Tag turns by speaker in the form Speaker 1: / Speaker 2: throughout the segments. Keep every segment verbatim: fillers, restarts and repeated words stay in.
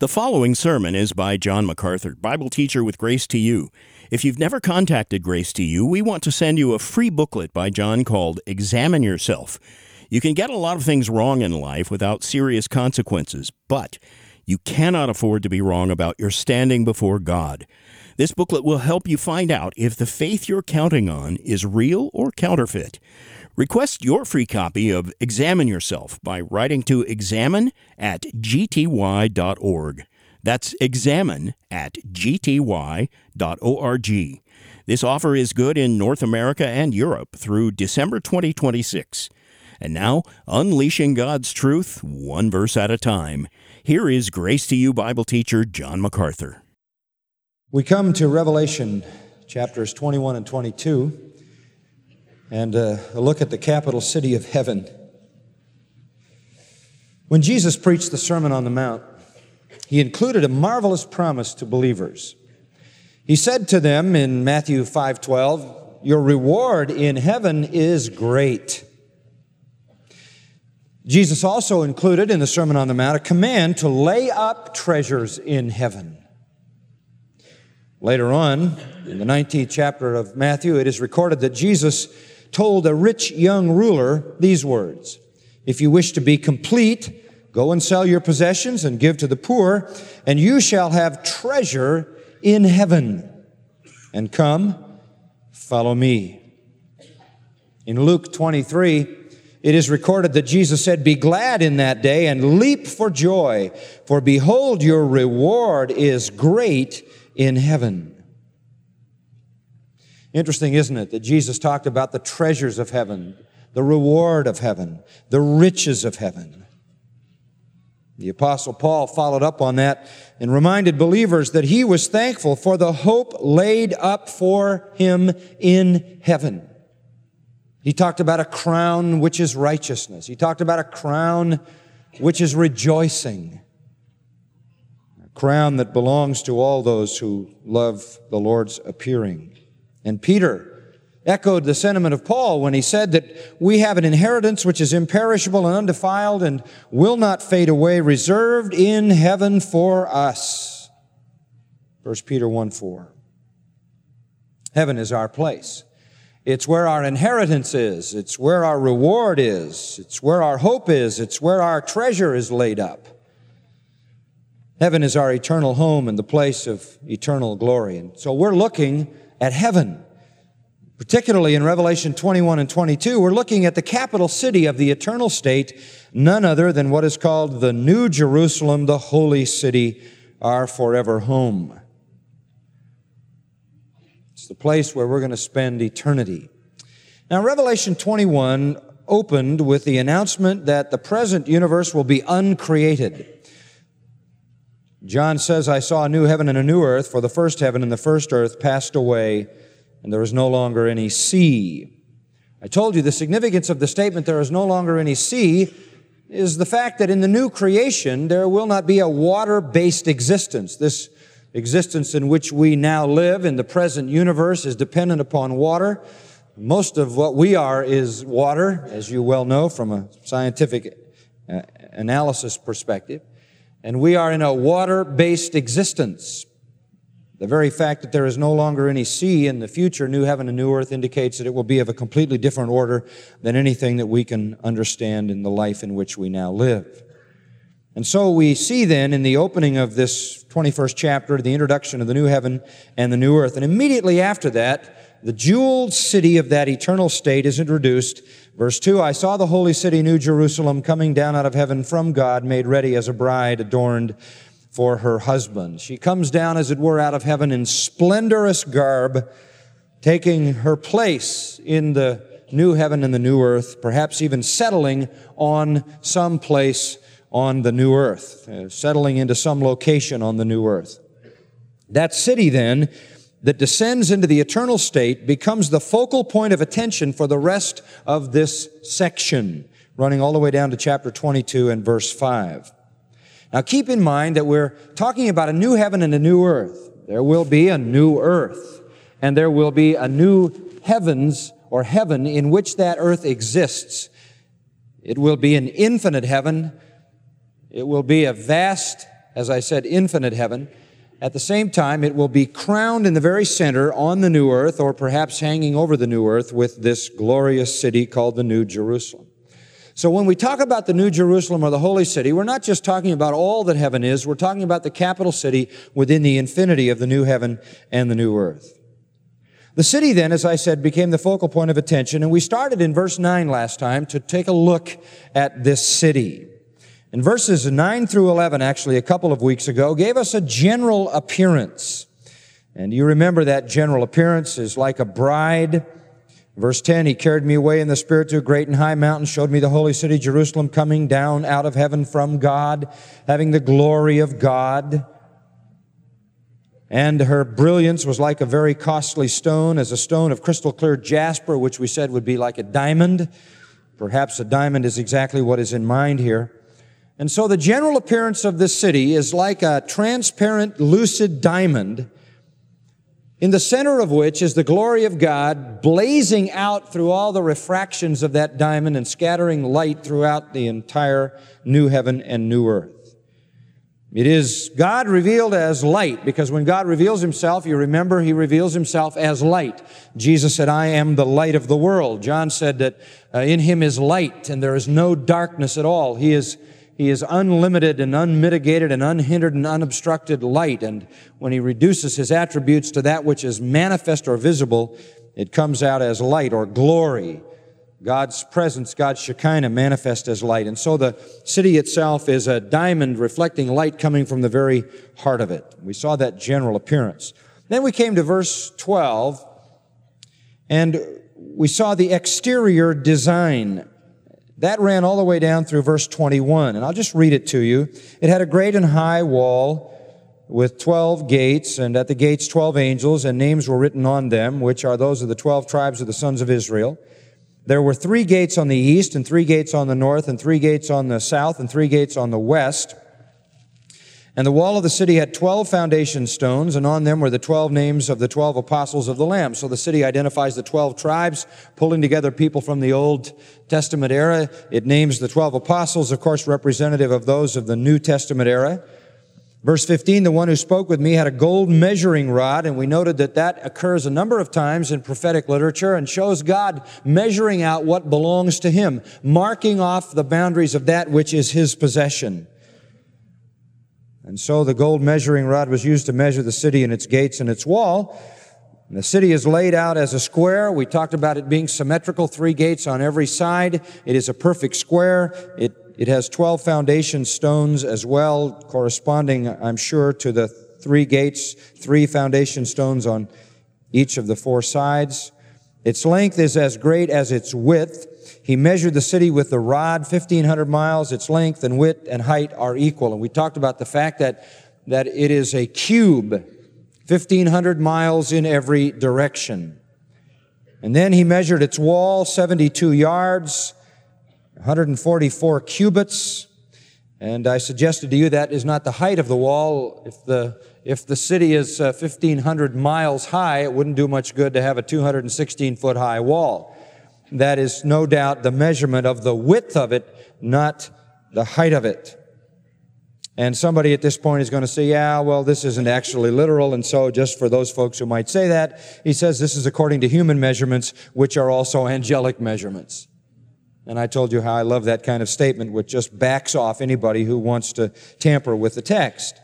Speaker 1: The following sermon is by John MacArthur, Bible teacher with Grace to You. If you've never contacted Grace to You, we want to send you a free booklet by John called Examine Yourself. You can get a lot of things wrong in life without serious consequences, but you cannot afford to be wrong about your standing before God. This booklet will help you find out if the faith you're counting on is real or counterfeit. Request your free copy of Examine Yourself by writing to examine at g t y dot org. That's examine at g t y dot org. This offer is good in North America and Europe through December twenty twenty-six. And now, unleashing God's truth, one verse at a time. Here is Grace to You Bible teacher John MacArthur.
Speaker 2: We come to Revelation chapters twenty-one and twenty-two. And uh, a look at the capital city of heaven. When Jesus preached the Sermon on the Mount, he included a marvelous promise to believers. He said to them in Matthew five twelve, "Your reward in heaven is great." Jesus also included in the Sermon on the Mount a command to lay up treasures in heaven. Later on, in the nineteenth chapter of Matthew, it is recorded that Jesus told a rich young ruler these words, "If you wish to be complete, go and sell your possessions and give to the poor, and you shall have treasure in heaven. And come, follow me." In Luke twenty-three, it is recorded that Jesus said, "Be glad in that day and leap for joy, for behold, your reward is great in heaven." Interesting, isn't it, that Jesus talked about the treasures of heaven, the reward of heaven, the riches of heaven. The Apostle Paul followed up on that and reminded believers that he was thankful for the hope laid up for him in heaven. He talked about a crown which is righteousness. He talked about a crown which is rejoicing. A crown that belongs to all those who love the Lord's appearing. And Peter echoed the sentiment of Paul when he said that we have an inheritance which is imperishable and undefiled and will not fade away, reserved in heaven for us. First Peter one four. Heaven is our place. It's where our inheritance is. It's where our reward is. It's where our hope is. It's where our treasure is laid up. Heaven is our eternal home and the place of eternal glory. And so we're looking at heaven. Particularly in Revelation twenty-one and twenty-two, we're looking at the capital city of the eternal state, none other than what is called the New Jerusalem, the holy city, our forever home. It's the place where we're going to spend eternity. Now, Revelation twenty-one opened with the announcement that the present universe will be uncreated. John says, "I saw a new heaven and a new earth, for the first heaven and the first earth passed away, and there is no longer any sea." I told you the significance of the statement, "there is no longer any sea," is the fact that in the new creation, there will not be a water-based existence. This existence in which we now live in the present universe is dependent upon water. Most of what we are is water, as you well know from a scientific uh, analysis perspective. And we are in a water-based existence. The very fact that there is no longer any sea in the future, new heaven and new earth, indicates that it will be of a completely different order than anything that we can understand in the life in which we now live. And so we see then in the opening of this twenty-first chapter, the introduction of the new heaven and the new earth. And immediately after that, the jeweled city of that eternal state is introduced. Verse two, "I saw the holy city, New Jerusalem, coming down out of heaven from God, made ready as a bride adorned for her husband." She comes down, as it were, out of heaven in splendorous garb, taking her place in the new heaven and the new earth, perhaps even settling on some place on the new earth, uh, settling into some location on the new earth. That city, then, that descends into the eternal state becomes the focal point of attention for the rest of this section, running all the way down to chapter twenty-two and verse five. Now keep in mind that we're talking about a new heaven and a new earth. There will be a new earth, and there will be a new heavens or heaven in which that earth exists. It will be an infinite heaven. It will be a vast as I said, infinite heaven. At the same time, it will be crowned in the very center on the new earth, or perhaps hanging over the new earth, with this glorious city called the New Jerusalem. So when we talk about the New Jerusalem or the Holy City, we're not just talking about all that heaven is, we're talking about the capital city within the infinity of the new heaven and the new earth. The city then, as I said, became the focal point of attention, and we started in verse nine last time to take a look at this city. In verses nine through eleven, actually a couple of weeks ago, gave us a general appearance. And you remember that general appearance is like a bride. Verse ten, he carried me away in the Spirit to a great and high mountain, showed me the holy city, Jerusalem, coming down out of heaven from God, having the glory of God. And her brilliance was like a very costly stone, as a stone of crystal clear jasper, which we said would be like a diamond. Perhaps a diamond is exactly what is in mind here. And so the general appearance of this city is like a transparent, lucid diamond, in the center of which is the glory of God blazing out through all the refractions of that diamond and scattering light throughout the entire new heaven and new earth. It is God revealed as light, because when God reveals Himself, you remember He reveals Himself as light. Jesus said, I am the light of the world. John said that uh, in Him is light and there is no darkness at all. He is He is unlimited and unmitigated and unhindered and unobstructed light. And when He reduces His attributes to that which is manifest or visible, it comes out as light or glory. God's presence, God's Shekinah, manifest as light. And so the city itself is a diamond reflecting light coming from the very heart of it. We saw that general appearance. Then we came to verse twelve, and we saw the exterior design. That ran all the way down through verse twenty-one, and I'll just read it to you. It had a great and high wall with twelve gates, and at the gates twelve angels, and names were written on them, which are those of the twelve tribes of the sons of Israel. There were three gates on the east, and three gates on the north, and three gates on the south, and three gates on the west. And the wall of the city had twelve foundation stones, and on them were the twelve names of the twelve apostles of the Lamb. So the city identifies the twelve tribes, pulling together people from the Old Testament era. It names the twelve apostles, of course, representative of those of the New Testament era. Verse fifteen, the one who spoke with me had a gold measuring rod, and we noted that that occurs a number of times in prophetic literature and shows God measuring out what belongs to Him, marking off the boundaries of that which is His possession. And so the gold measuring rod was used to measure the city and its gates and its wall. And the city is laid out as a square. We talked about it being symmetrical, three gates on every side. It is a perfect square. It, it has twelve foundation stones as well, corresponding, I'm sure, to the three gates, three foundation stones on each of the four sides. Its length is as great as its width. He measured the city with the rod, fifteen hundred miles. Its length and width and height are equal. And we talked about the fact that, that it is a cube, fifteen hundred miles in every direction. And then he measured its wall, seventy-two yards, one hundred forty-four cubits. And I suggested to you that is not the height of the wall. If the, if the city is uh, fifteen hundred miles high, it wouldn't do much good to have a two hundred sixteen foot high wall. That is no doubt the measurement of the width of it, not the height of it. And somebody at this point is going to say, yeah, well, this isn't actually literal. And so just for those folks who might say that, he says this is according to human measurements, which are also angelic measurements. And I told you how I love that kind of statement, which just backs off anybody who wants to tamper with the text.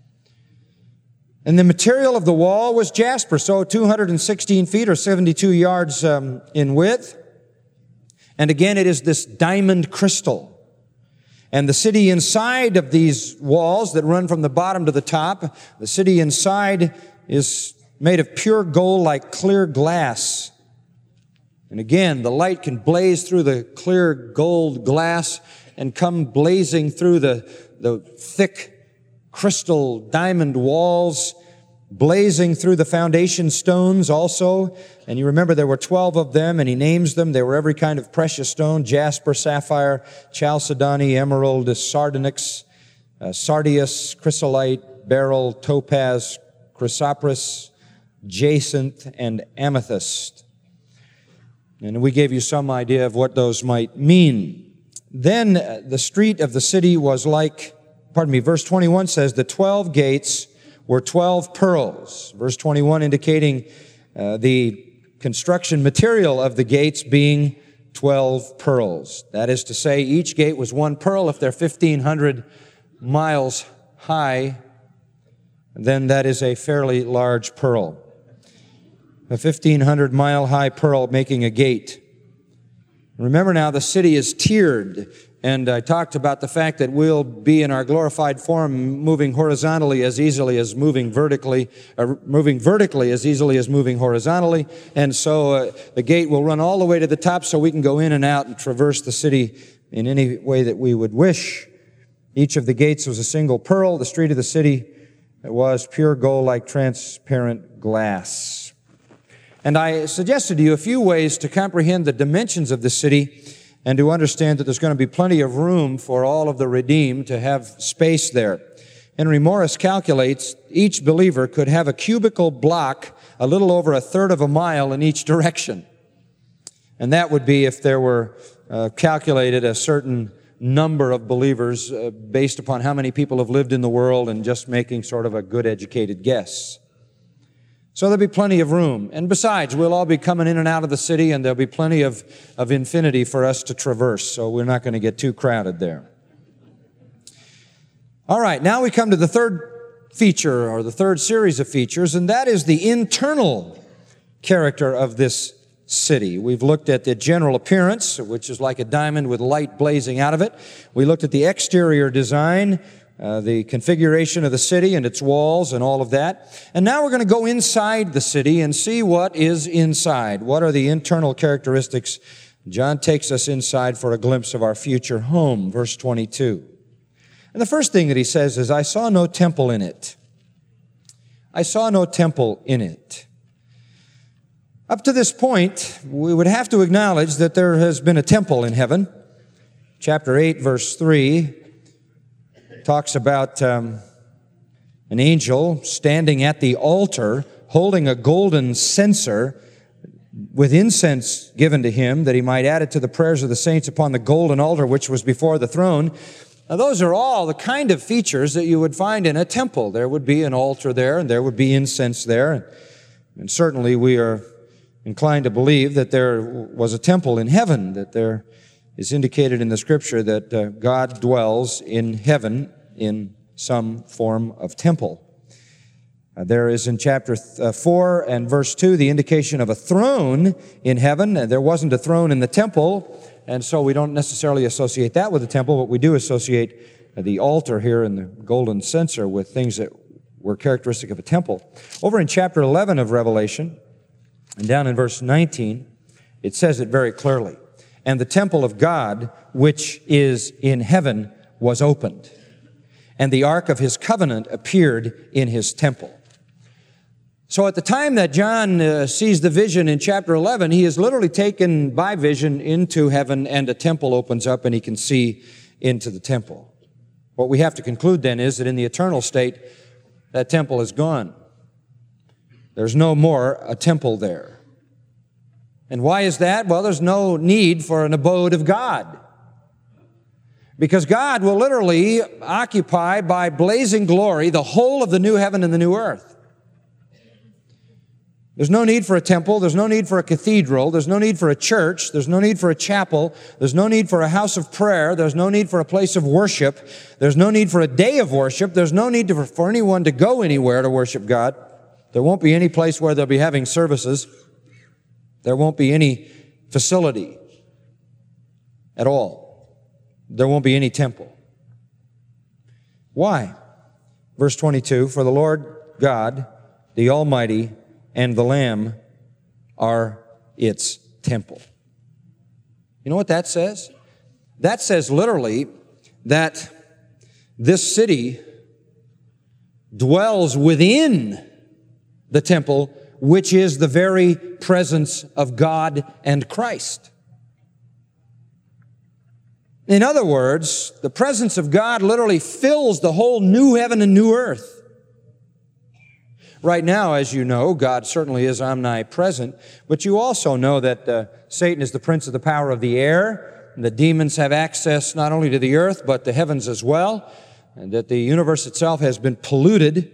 Speaker 2: And the material of the wall was jasper, so two hundred sixteen feet or seventy-two yards um, in width. And again, it is this diamond crystal. And the city inside of these walls that run from the bottom to the top, the city inside is made of pure gold like clear glass. And again, the light can blaze through the clear gold glass and come blazing through the, the thick crystal diamond walls, blazing through the foundation stones also. And you remember there were twelve of them, and he names them. They were every kind of precious stone: jasper, sapphire, chalcedony, emerald, sardonyx, uh, sardius, chrysolite, beryl, topaz, chrysoprase, jacinth, and amethyst. And we gave you some idea of what those might mean. Then uh, the street of the city was like pardon me, verse twenty-one says the twelve gates were twelve pearls. Verse twenty-one indicating uh, the construction material of the gates being twelve pearls. That is to say, each gate was one pearl. If they're fifteen hundred miles high, then that is a fairly large pearl. A fifteen hundred mile high pearl making a gate. Remember now, the city is tiered, and I talked about the fact that we'll be in our glorified form moving horizontally as easily as moving vertically, or moving vertically as easily as moving horizontally, and so uh, the gate will run all the way to the top so we can go in and out and traverse the city in any way that we would wish. Each of the gates was a single pearl. The street of the city was pure gold like transparent glass. And I suggested to you a few ways to comprehend the dimensions of the city and to understand that there's going to be plenty of room for all of the redeemed to have space there. Henry Morris calculates each believer could have a cubical block a little over a third of a mile in each direction. And that would be if there were uh, calculated a certain number of believers uh, based upon how many people have lived in the world and just making sort of a good educated guess. So there'll be plenty of room. And besides, we'll all be coming in and out of the city, and there'll be plenty of, of infinity for us to traverse, so we're not going to get too crowded there. All right, now we come to the third feature, or the third series of features, and that is the internal character of this city. We've looked at the general appearance, which is like a diamond with light blazing out of it. We looked at the exterior design, Uh, the configuration of the city and its walls and all of that. And now we're going to go inside the city and see what is inside. What are the internal characteristics? John takes us inside for a glimpse of our future home, verse twenty-two. And the first thing that he says is, I saw no temple in it. I saw no temple in it. Up to this point, we would have to acknowledge that there has been a temple in heaven. Chapter eight, verse three, talks about um, an angel standing at the altar holding a golden censer with incense given to him that he might add it to the prayers of the saints upon the golden altar which was before the throne. Now, those are all the kind of features that you would find in a temple. There would be an altar there, and there would be incense there. And certainly we are inclined to believe that there was a temple in heaven, that there is indicated in the Scripture that uh, God dwells in heaven in some form of temple. Uh, there is in chapter th- uh, four and verse two the indication of a throne in heaven. Uh, there wasn't a throne in the temple, and so we don't necessarily associate that with the temple, but we do associate uh, the altar here and the golden censer with things that were characteristic of a temple. Over in chapter eleven of Revelation, and down in verse nineteen, it says it very clearly. And the temple of God, which is in heaven, was opened, and the ark of his covenant appeared in his temple. So at the time that John uh, sees the vision in chapter eleven, he is literally taken by vision into heaven, and a temple opens up and he can see into the temple. What we have to conclude then is that in the eternal state, that temple is gone. There's no more a temple there. And why is that? Well, there's no need for an abode of God. Because God will literally occupy by blazing glory the whole of the new heaven and the new earth. There's no need for a temple. There's no need for a cathedral. There's no need for a church. There's no need for a chapel. There's no need for a house of prayer. There's no need for a place of worship. There's no need for a day of worship. There's no need to, for anyone to go anywhere to worship God. There won't be any place where they'll be having services. There won't be any facility at all. There won't be any temple. Why? Verse twenty-two, for the Lord God, the Almighty, and the Lamb are its temple. You know what that says? That says literally that this city dwells within the temple, which is the very presence of God and Christ. In other words, the presence of God literally fills the whole new heaven and new earth. Right now, as you know, God certainly is omnipresent, but you also know that uh, Satan is the prince of the power of the air, and the demons have access not only to the earth, but the heavens as well. and that the universe itself has been polluted.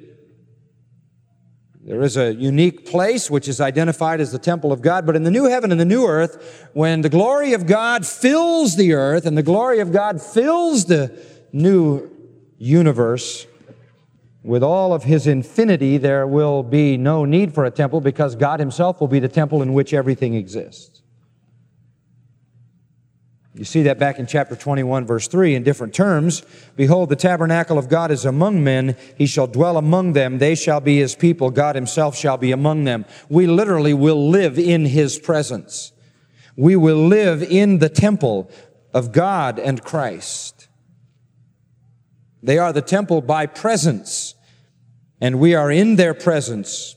Speaker 2: There is a unique place which is identified as the temple of God, but in the new heaven and the new earth, when the glory of God fills the earth and the glory of God fills the new universe with all of His infinity, there will be no need for a temple because God Himself will be the temple in which everything exists. You see that back in chapter twenty-one, verse three, in different terms. Behold, the tabernacle of God is among men. He shall dwell among them. They shall be His people. God Himself shall be among them. We literally will live in His presence. We will live in the temple of God and Christ. They are the temple by presence, and we are in their presence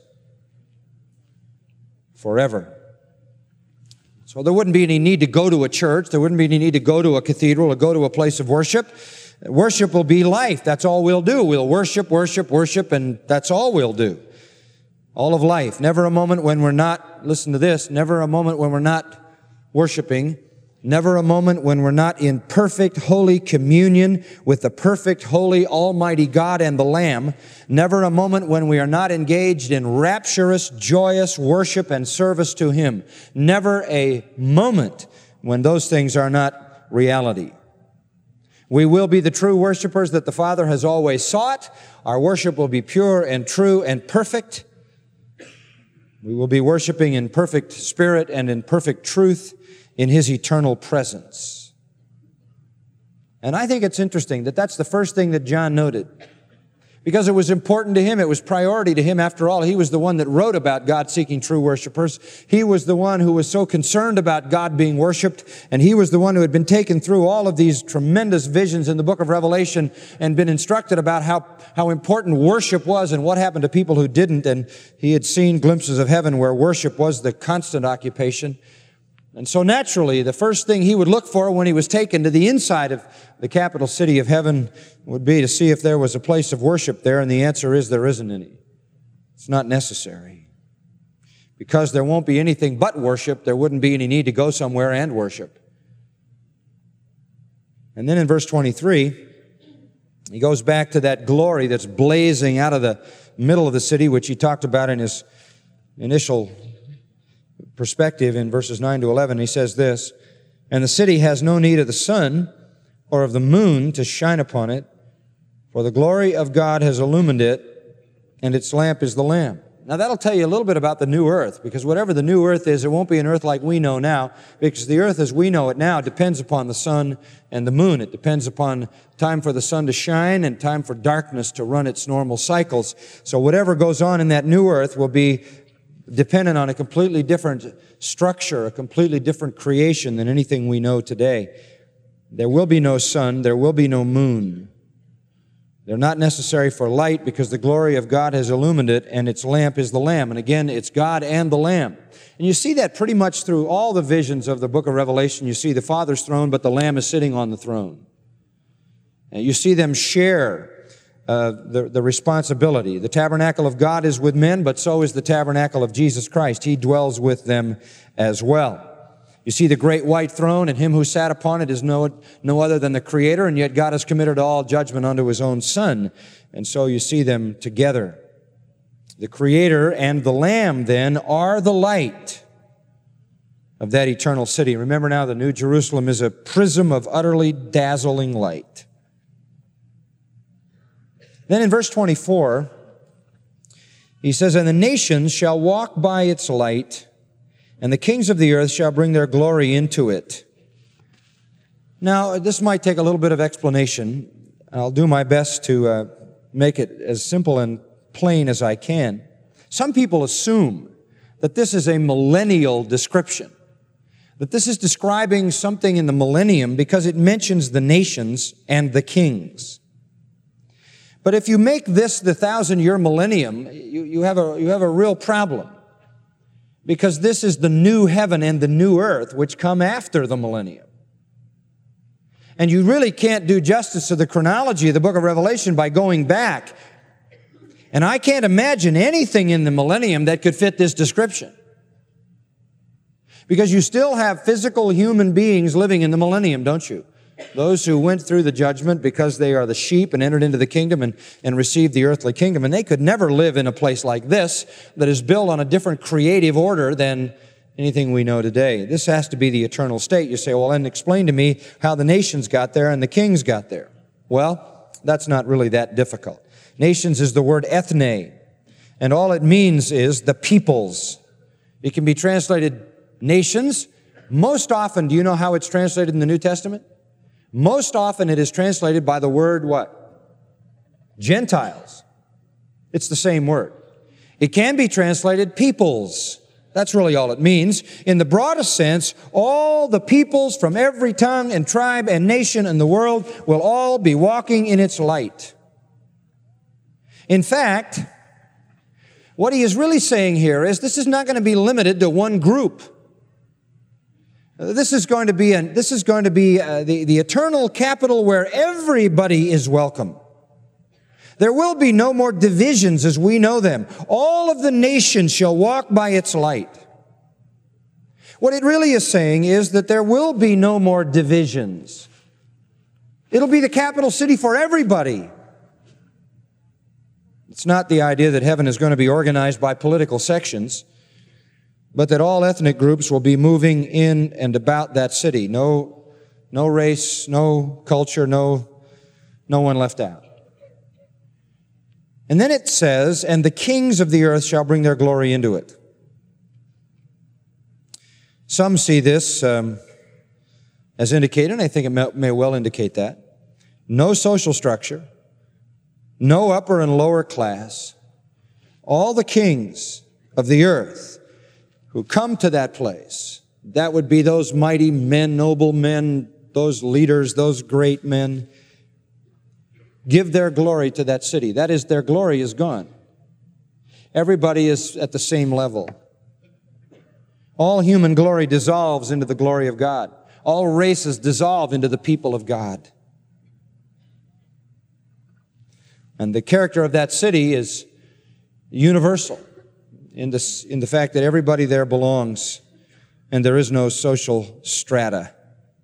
Speaker 2: forever. So there wouldn't be any need to go to a church. There wouldn't be any need to go to a cathedral or go to a place of worship. Worship will be life. That's all we'll do. We'll worship, worship, worship, and that's all we'll do. All of life. Never a moment when we're not, listen to this, never a moment when we're not worshiping. Never a moment when we're not in perfect, holy communion with the perfect, holy, almighty God and the Lamb. Never a moment when we are not engaged in rapturous, joyous worship and service to Him. Never a moment when those things are not reality. We will be the true worshipers that the Father has always sought. Our worship will be pure and true and perfect. We will be worshiping in perfect spirit and in perfect truth in His eternal presence. And I think it's interesting that that's the first thing that John noted, because it was important to him. It was priority to him. After all, he was the one that wrote about God seeking true worshipers. He was the one who was so concerned about God being worshiped, and he was the one who had been taken through all of these tremendous visions in the book of Revelation and been instructed about how, how important worship was and what happened to people who didn't. And he had seen glimpses of heaven where worship was the constant occupation. And so naturally, the first thing he would look for when he was taken to the inside of the capital city of heaven would be to see if there was a place of worship there, and the answer is there isn't any. It's not necessary. Because there won't be anything but worship, there wouldn't be any need to go somewhere and worship. And then in verse twenty-three, he goes back to that glory that's blazing out of the middle of the city, which he talked about in his initial perspective in verses nine to eleven. He says this, "And the city has no need of the sun or of the moon to shine upon it, for the glory of God has illumined it, and its lamp is the Lamb." Now that'll tell you a little bit about the new earth, because whatever the new earth is, it won't be an earth like we know now, because the earth as we know it now depends upon the sun and the moon. It depends upon time for the sun to shine and time for darkness to run its normal cycles. So whatever goes on in that new earth will be dependent on a completely different structure, a completely different creation than anything we know today. There will be no sun, there will be no moon. They're not necessary for light because the glory of God has illumined it, and its lamp is the Lamb. And again, it's God and the Lamb. And you see that pretty much through all the visions of the book of Revelation. You see the Father's throne, but the Lamb is sitting on the throne. And you see them share Uh, the, the responsibility. The tabernacle of God is with men, but so is the tabernacle of Jesus Christ. He dwells with them as well. You see the great white throne, and Him who sat upon it is no, no other than the Creator, and yet God has committed all judgment unto His own Son. And so you see them together. The Creator and the Lamb, then, are the light of that eternal city. Remember now, the New Jerusalem is a prism of utterly dazzling light. Then in verse twenty-four, he says, "And the nations shall walk by its light, and the kings of the earth shall bring their glory into it." Now, this might take a little bit of explanation. I'll do my best to uh, make it as simple and plain as I can. Some people assume that this is a millennial description, that this is describing something in the millennium because it mentions the nations and the kings. But if you make this the thousand-year millennium, you, you, have a, you have a real problem. Because this is the new heaven and the new earth which come after the millennium. And you really can't do justice to the chronology of the book of Revelation by going back. And I can't imagine anything in the millennium that could fit this description. Because you still have physical human beings living in the millennium, don't you? those who went through the judgment because they are the sheep and entered into the kingdom and, and received the earthly kingdom. And they could never live in a place like this that is built on a different creative order than anything we know today. This has to be the eternal state. You say, well, then explain to me how the nations got there and the kings got there. Well, that's not really that difficult. Nations is the word ethne, and all it means is the peoples. It can be translated nations. Most often, do you know how it's translated in the New Testament? Most often it is translated by the word what? Gentiles. It's the same word. It can be translated peoples. That's really all it means. In the broadest sense, all the peoples from every tongue and tribe and nation in the world will all be walking in its light. In fact, what he is really saying here is this is not going to be limited to one group. This is going to be, an, this is going to be uh, the, the eternal capital where everybody is welcome. There will be no more divisions as we know them. All of the nations shall walk by its light. What it really is saying is that there will be no more divisions. It'll be the capital city for everybody. It's not the idea that heaven is going to be organized by political sections, but that all ethnic groups will be moving in and about that city. No, no race, no culture, no, no one left out. And then it says, and the kings of the earth shall bring their glory into it. Some see this um, as indicated, and I think it may, may well indicate that. No social structure, no upper and lower class. All the kings of the earth who come to that place, that would be those mighty men, noble men, those leaders, those great men, give their glory to that city. That is, their glory is gone. Everybody is at the same level. All human glory dissolves into the glory of God. All races dissolve into the people of God. And the character of that city is universal in the, in the fact that everybody there belongs and there is no social strata.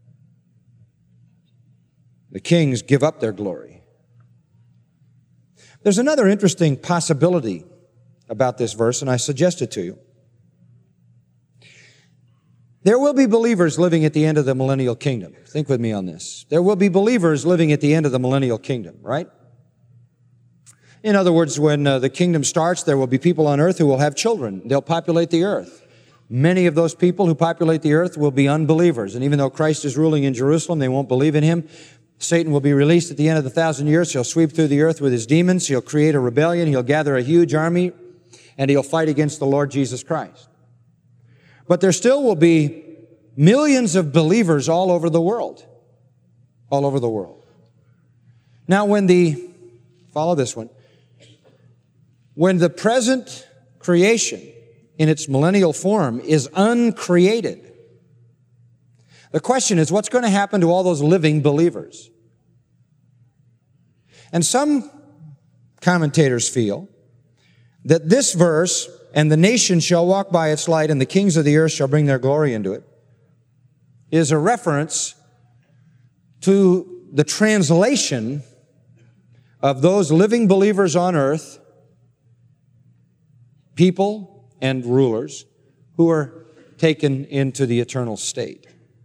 Speaker 2: The kings give up their glory. There's another interesting possibility about this verse, and I suggest it to you. There will be believers living at the end of the millennial kingdom. Think with me on this. There will be believers living at the end of the millennial kingdom, right? In other words, when uh, the kingdom starts, there will be people on earth who will have children. They'll populate the earth. Many of those people who populate the earth will be unbelievers. And even though Christ is ruling in Jerusalem, they won't believe in Him. Satan will be released at the end of the thousand years. He'll sweep through the earth with his demons. He'll create a rebellion. He'll gather a huge army, and he'll fight against the Lord Jesus Christ. But there still will be millions of believers all over the world. All over the world. Now, when the, follow this one, when the present creation in its millennial form is uncreated, the question is, what's going to happen to all those living believers? And some commentators feel that this verse, and the nation shall walk by its light, and the kings of the earth shall bring their glory into it, is a reference to the translation of those living believers on earth, people and rulers, who are taken into the eternal state.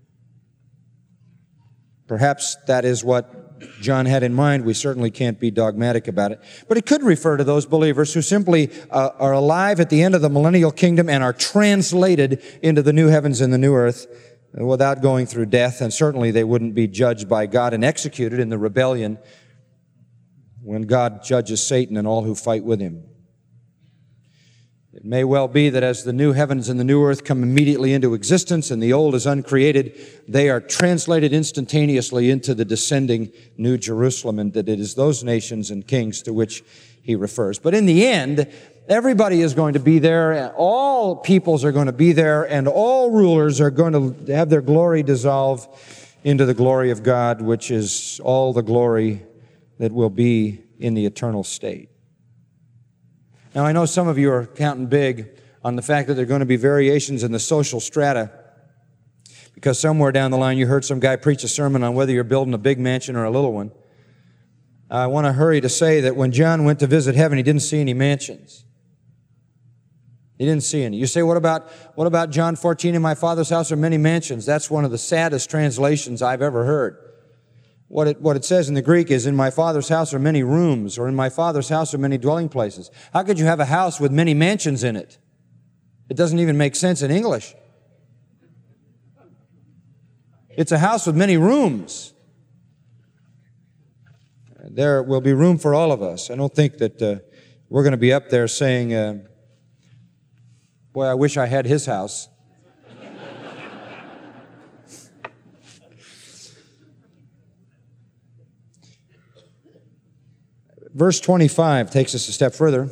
Speaker 2: Perhaps that is what John had in mind. We certainly can't be dogmatic about it. But it could refer to those believers who simply uh, are alive at the end of the millennial kingdom and are translated into the new heavens and the new earth without going through death. And certainly they wouldn't be judged by God and executed in the rebellion when God judges Satan and all who fight with him. It may well be that as the new heavens and the new earth come immediately into existence and the old is uncreated, they are translated instantaneously into the descending New Jerusalem, and that it is those nations and kings to which he refers. But in the end, everybody is going to be there, and all peoples are going to be there, and all rulers are going to have their glory dissolve into the glory of God, which is all the glory that will be in the eternal state. Now, I know some of you are counting big on the fact that there are going to be variations in the social strata, because somewhere down the line you heard some guy preach a sermon on whether you're building a big mansion or a little one. I want to hurry to say that when John went to visit heaven, he didn't see any mansions. He didn't see any. You say, what about, what about John fourteen, in my Father's house are many mansions? That's one of the saddest translations I've ever heard. What it, what it says in the Greek is, in my Father's house are many rooms, or in my Father's house are many dwelling places. How could you have a house with many mansions in it? It doesn't even make sense in English. It's a house with many rooms. There will be room for all of us. I don't think that uh, we're going to be up there saying, uh, boy, I wish I had his house. Verse twenty-five takes us a step further.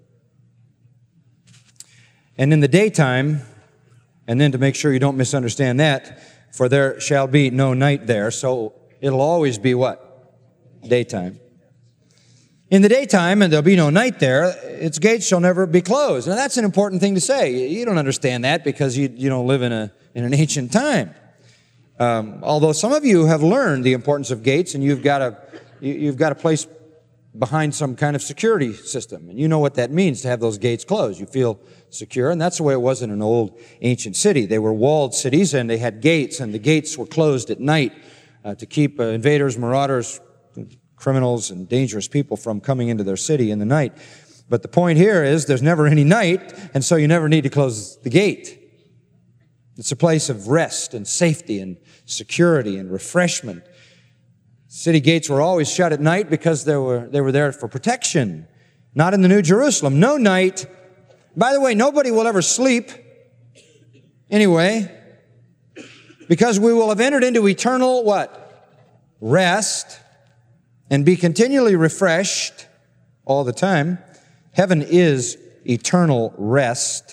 Speaker 2: And in the daytime, and then to make sure you don't misunderstand that, for there shall be no night there, so it'll always be what? Daytime. In the daytime, and there'll be no night there, its gates shall never be closed. Now that's an important thing to say. You don't understand that because you, you don't live in a in an ancient time. Um, although some of you have learned the importance of gates, and you've got a you, you've got a place behind some kind of security system. And you know what that means to have those gates closed. You feel secure, and that's the way it was in an old ancient city. They were walled cities, and they had gates, and the gates were closed at night uh, to keep uh, invaders, marauders, criminals, and dangerous people from coming into their city in the night. But the point here is there's never any night, and so you never need to close the gate. It's a place of rest and safety and security and refreshment. City gates were always shut at night because they were, they were there for protection. Not in the New Jerusalem. No night. By the way, nobody will ever sleep anyway, because we will have entered into eternal what? Rest, and be continually refreshed all the time. Heaven is eternal rest.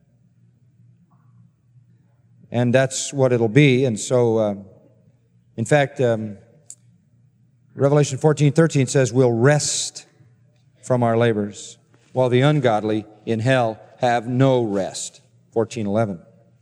Speaker 2: And that's what it'll be. And so, uh, in fact, um, Revelation fourteen thirteen says we'll rest from our labors, while the ungodly in hell have no rest. fourteen eleven.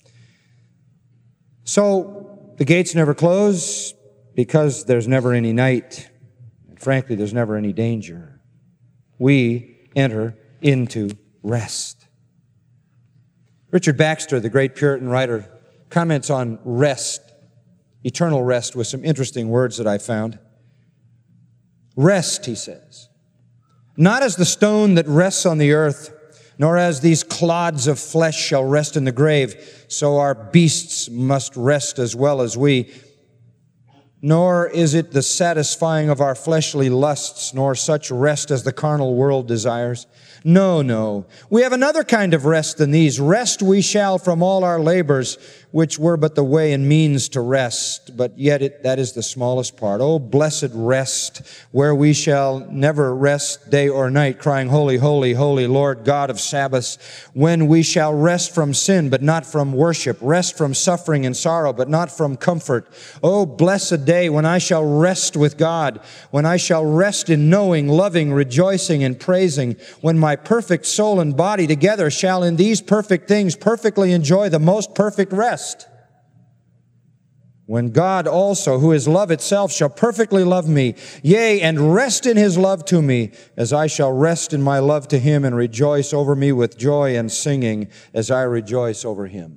Speaker 2: So, the gates never close because there's never any night. And frankly, there's never any danger. We enter into rest. Richard Baxter, the great Puritan writer, comments on rest, eternal rest, with some interesting words that I found. Rest, he says, not as the stone that rests on the earth, nor as these clods of flesh shall rest in the grave, so our beasts must rest as well as we. Nor is it the satisfying of our fleshly lusts, nor such rest as the carnal world desires. No, no. We have another kind of rest than these. Rest we shall from all our labors, which were but the way and means to rest. But yet it, that is the smallest part. Oh, blessed rest, where we shall never rest day or night, crying, Holy, holy, holy, Lord God of Sabbaths. When we shall rest from sin, but not from worship. Rest from suffering and sorrow, but not from comfort. Oh, blessed day when I shall rest with God. When I shall rest in knowing, loving, rejoicing, and praising. When my perfect soul and body together shall in these perfect things perfectly enjoy the most perfect rest. When God also, who is love itself, shall perfectly love me, yea, and rest in His love to me, as I shall rest in my love to Him and rejoice over me with joy and singing as I rejoice over Him.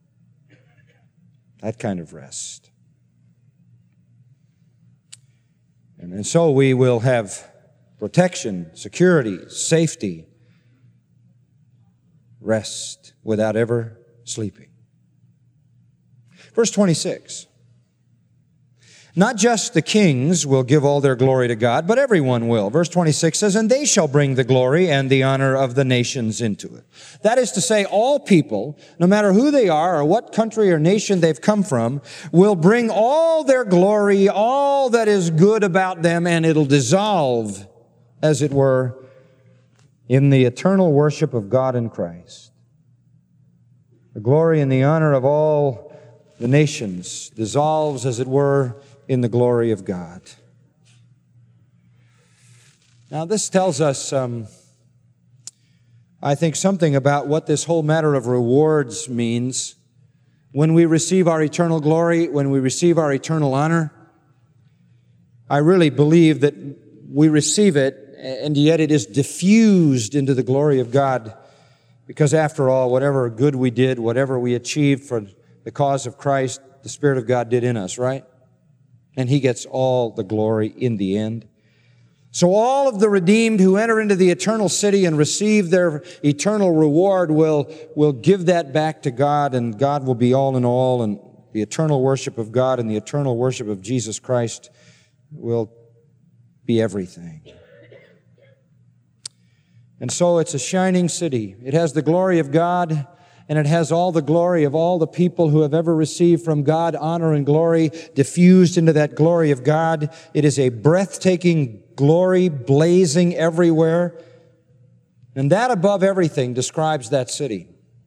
Speaker 2: That kind of rest. And, and so we will have protection, security, safety, rest without ever sleeping. Verse twenty-six. Not just the kings will give all their glory to God, but everyone will. Verse twenty-six says, and they shall bring the glory and the honor of the nations into it. That is to say, all people, no matter who they are or what country or nation they've come from, will bring all their glory, all that is good about them, and it'll dissolve, as it were, in the eternal worship of God in Christ. The glory and the honor of all the nations dissolves, as it were, in the glory of God. Now, this tells us, um, I think, something about what this whole matter of rewards means. when we receive our eternal glory, when we receive our eternal honor, I really believe that we receive it, and yet it is diffused into the glory of God. Because after all, whatever good we did, whatever we achieved for the cause of Christ, the Spirit of God did in us, right? And He gets all the glory in the end. So all of the redeemed who enter into the eternal city and receive their eternal reward will, will give that back to God, and God will be all in all, and the eternal worship of God and the eternal worship of Jesus Christ will be everything. And so it's a shining city. It has the glory of God, and it has all the glory of all the people who have ever received from God honor and glory diffused into that glory of God. It is a breathtaking glory blazing everywhere. And that above everything describes that city.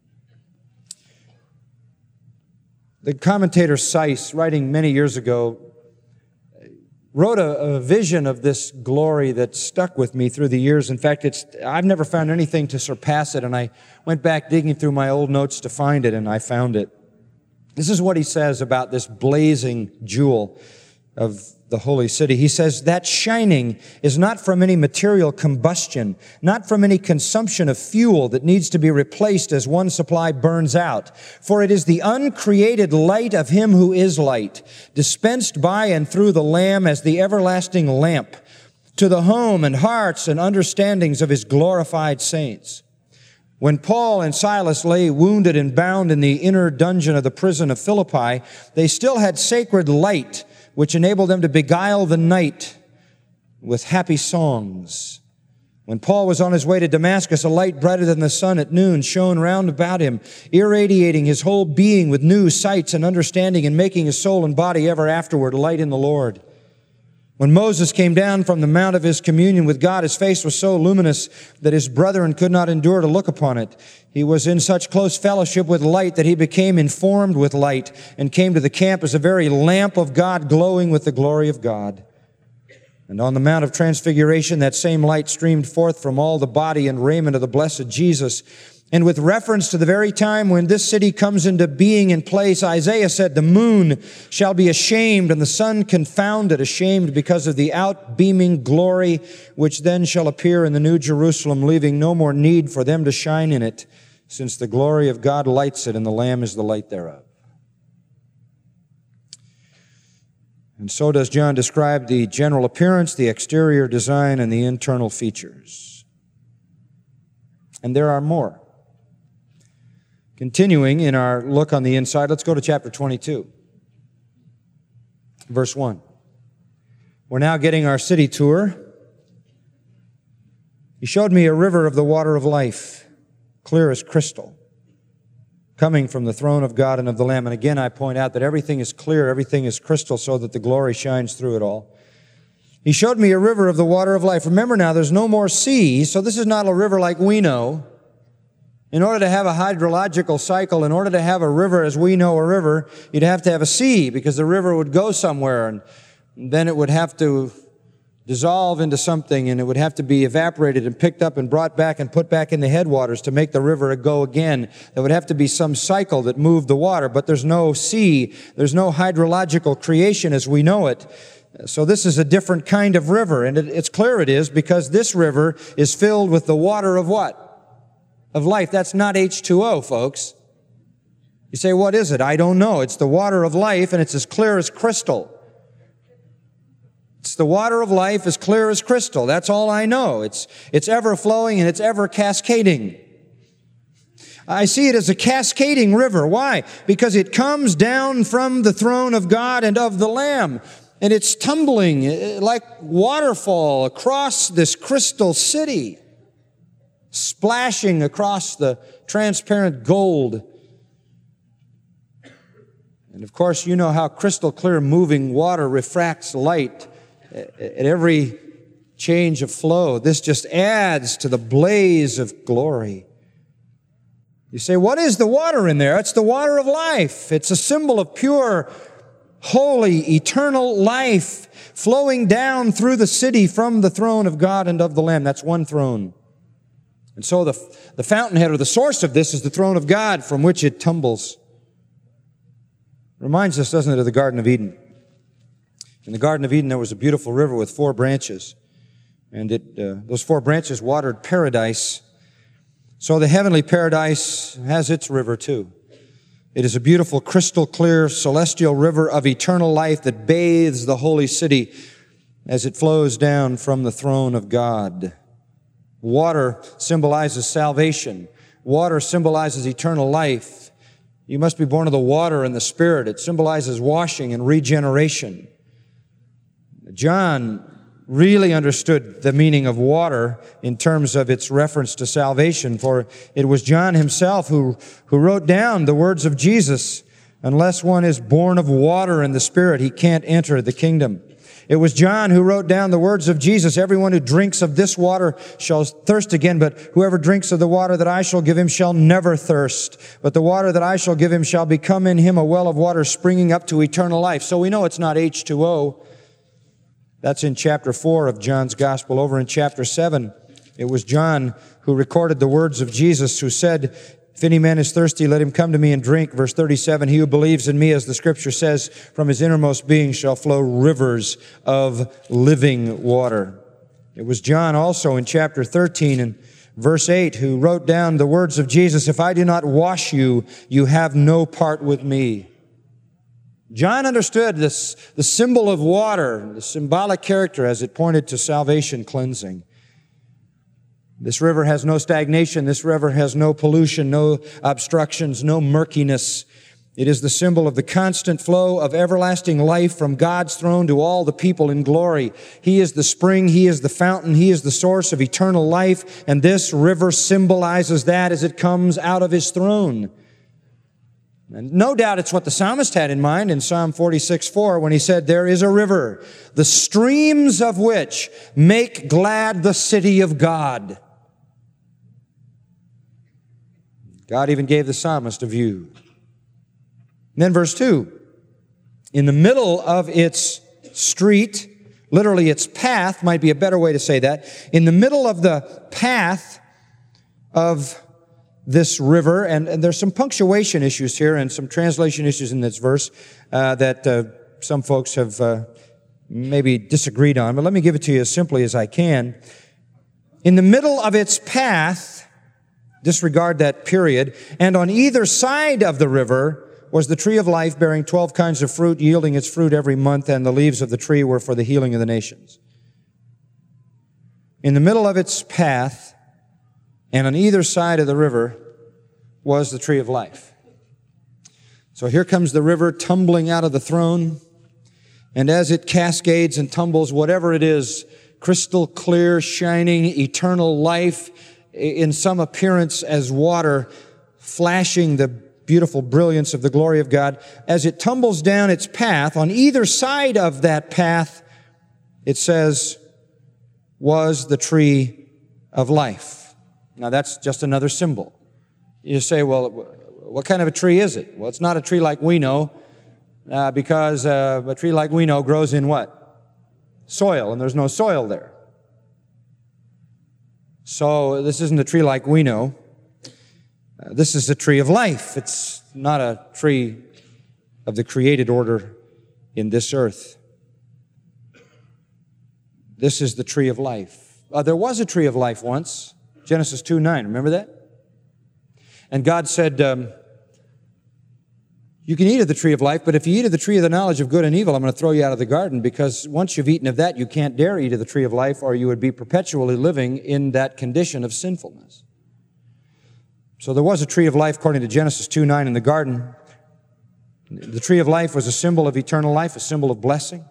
Speaker 2: The commentator Seiss, writing many years ago, wrote a, a vision of this glory that stuck with me through the years. In fact, it's I've never found anything to surpass it, and I went back digging through my old notes to find it, and I found it. This is what he says about this blazing jewel of the holy city. He says, that shining is not from any material combustion, not from any consumption of fuel that needs to be replaced as one supply burns out. For it is the uncreated light of Him who is light, dispensed by and through the Lamb as the everlasting lamp, to the home and hearts and understandings of His glorified saints. When Paul and Silas lay wounded and bound in the inner dungeon of the prison of Philippi, they still had sacred light, which enabled them to beguile the night with happy songs. When Paul was on his way to Damascus, a light brighter than the sun at noon shone round about him, irradiating his whole being with new sights and understanding, and making his soul and body ever afterward light in the Lord. When Moses came down from the mount of his communion with God, his face was so luminous that his brethren could not endure to look upon it. He was in such close fellowship with light that he became informed with light and came to the camp as a very lamp of God glowing with the glory of God. And on the Mount of Transfiguration, that same light streamed forth from all the body and raiment of the blessed Jesus. And with reference to the very time when this city comes into being in place, Isaiah said, the moon shall be ashamed and the sun confounded, ashamed because of the outbeaming glory which then shall appear in the New Jerusalem, leaving no more need for them to shine in it, since the glory of God lights it and the Lamb is the light thereof. And so does John describe the general appearance, the exterior design, and the internal features. And there are more. Continuing in our look on the inside, let's go to chapter twenty-two, verse one. We're now getting our city tour. He showed me a river of the water of life, clear as crystal, coming from the throne of God and of the Lamb. And again, I point out that everything is clear, everything is crystal, so that the glory shines through it all. He showed me a river of the water of life. Remember now, there's no more sea, so this is not a river like we know. In order to have a hydrological cycle, in order to have a river as we know a river, you'd have to have a sea, because the river would go somewhere, and then it would have to dissolve into something, and it would have to be evaporated and picked up and brought back and put back in the headwaters to make the river go again. There would have to be some cycle that moved the water, but there's no sea. There's no hydrological creation as we know it. So this is a different kind of river, and it, it's clear it is, because this river is filled with the water of what? Of life. That's not H two O, folks. You say, what is it? I don't know. It's the water of life, and it's as clear as crystal. It's the water of life as clear as crystal. That's all I know. It's, it's ever flowing and it's ever cascading. I see it as a cascading river. Why? Because it comes down from the throne of God and of the Lamb. And it's tumbling like waterfall across this crystal city, splashing across the transparent gold. And of course, you know how crystal clear moving water refracts light at every change of flow. This just adds to the blaze of glory. You say, what is the water in there? It's the water of life. It's a symbol of pure, holy, eternal life flowing down through the city from the throne of God and of the Lamb. That's one throne. And so the, the fountainhead or the source of this is the throne of God from which it tumbles. Reminds us, doesn't it, of the Garden of Eden. In the Garden of Eden, there was a beautiful river with four branches, and it, uh, those four branches watered paradise. So the heavenly paradise has its river too. It is a beautiful, crystal clear, celestial river of eternal life that bathes the holy city as it flows down from the throne of God. Water symbolizes salvation. Water symbolizes eternal life. You must be born of the water and the Spirit. It symbolizes washing and regeneration. John really understood the meaning of water in terms of its reference to salvation, for it was John himself who, who wrote down the words of Jesus, "Unless one is born of water and the Spirit, he can't enter the kingdom." It was John who wrote down the words of Jesus, "Everyone who drinks of this water shall thirst again, but whoever drinks of the water that I shall give him shall never thirst. But the water that I shall give him shall become in him a well of water springing up to eternal life." So we know it's not H two O. That's in chapter four of John's Gospel. Over in chapter seven, it was John who recorded the words of Jesus, who said, "If any man is thirsty, let him come to me and drink." Verse thirty-seven, "He who believes in me, as the Scripture says, from his innermost being shall flow rivers of living water." It was John also in chapter thirteen and verse eight who wrote down the words of Jesus, "If I do not wash you, you have no part with me." John understood this, the symbol of water, the symbolic character as it pointed to salvation, cleansing. This river has no stagnation. This river has no pollution, no obstructions, no murkiness. It is the symbol of the constant flow of everlasting life from God's throne to all the people in glory. He is the spring. He is the fountain. He is the source of eternal life. And this river symbolizes that as it comes out of His throne. And no doubt it's what the psalmist had in mind in Psalm forty-six four when he said, "There is a river, the streams of which make glad the city of God." God even gave the psalmist a view. And then verse two, in the middle of its street, literally its path might be a better way to say that, in the middle of the path of this river, and, and there's some punctuation issues here and some translation issues in this verse uh, that uh, some folks have uh, maybe disagreed on, but let me give it to you as simply as I can. In the middle of its path, disregard that period, and on either side of the river was the tree of life bearing twelve kinds of fruit, yielding its fruit every month, and the leaves of the tree were for the healing of the nations. In the middle of its path, and on either side of the river was the tree of life. So here comes the river tumbling out of the throne, and as it cascades and tumbles, whatever it is, crystal clear, shining, eternal life, in some appearance as water, flashing the beautiful brilliance of the glory of God, as it tumbles down its path, on either side of that path, it says, was the tree of life. Now, that's just another symbol. You say, well, what kind of a tree is it? Well, it's not a tree like we know, uh, because uh, a tree like we know grows in what? Soil, and there's no soil there. So this isn't a tree like we know. Uh, this is the tree of life. It's not a tree of the created order in this earth. This is the tree of life. Uh, there was a tree of life once. Genesis two nine, remember that? And God said, um, you can eat of the tree of life, but if you eat of the tree of the knowledge of good and evil, I'm going to throw you out of the garden, because once you've eaten of that, you can't dare eat of the tree of life, or you would be perpetually living in that condition of sinfulness. So there was a tree of life according to Genesis two nine in the garden. The tree of life was a symbol of eternal life, a symbol of blessing.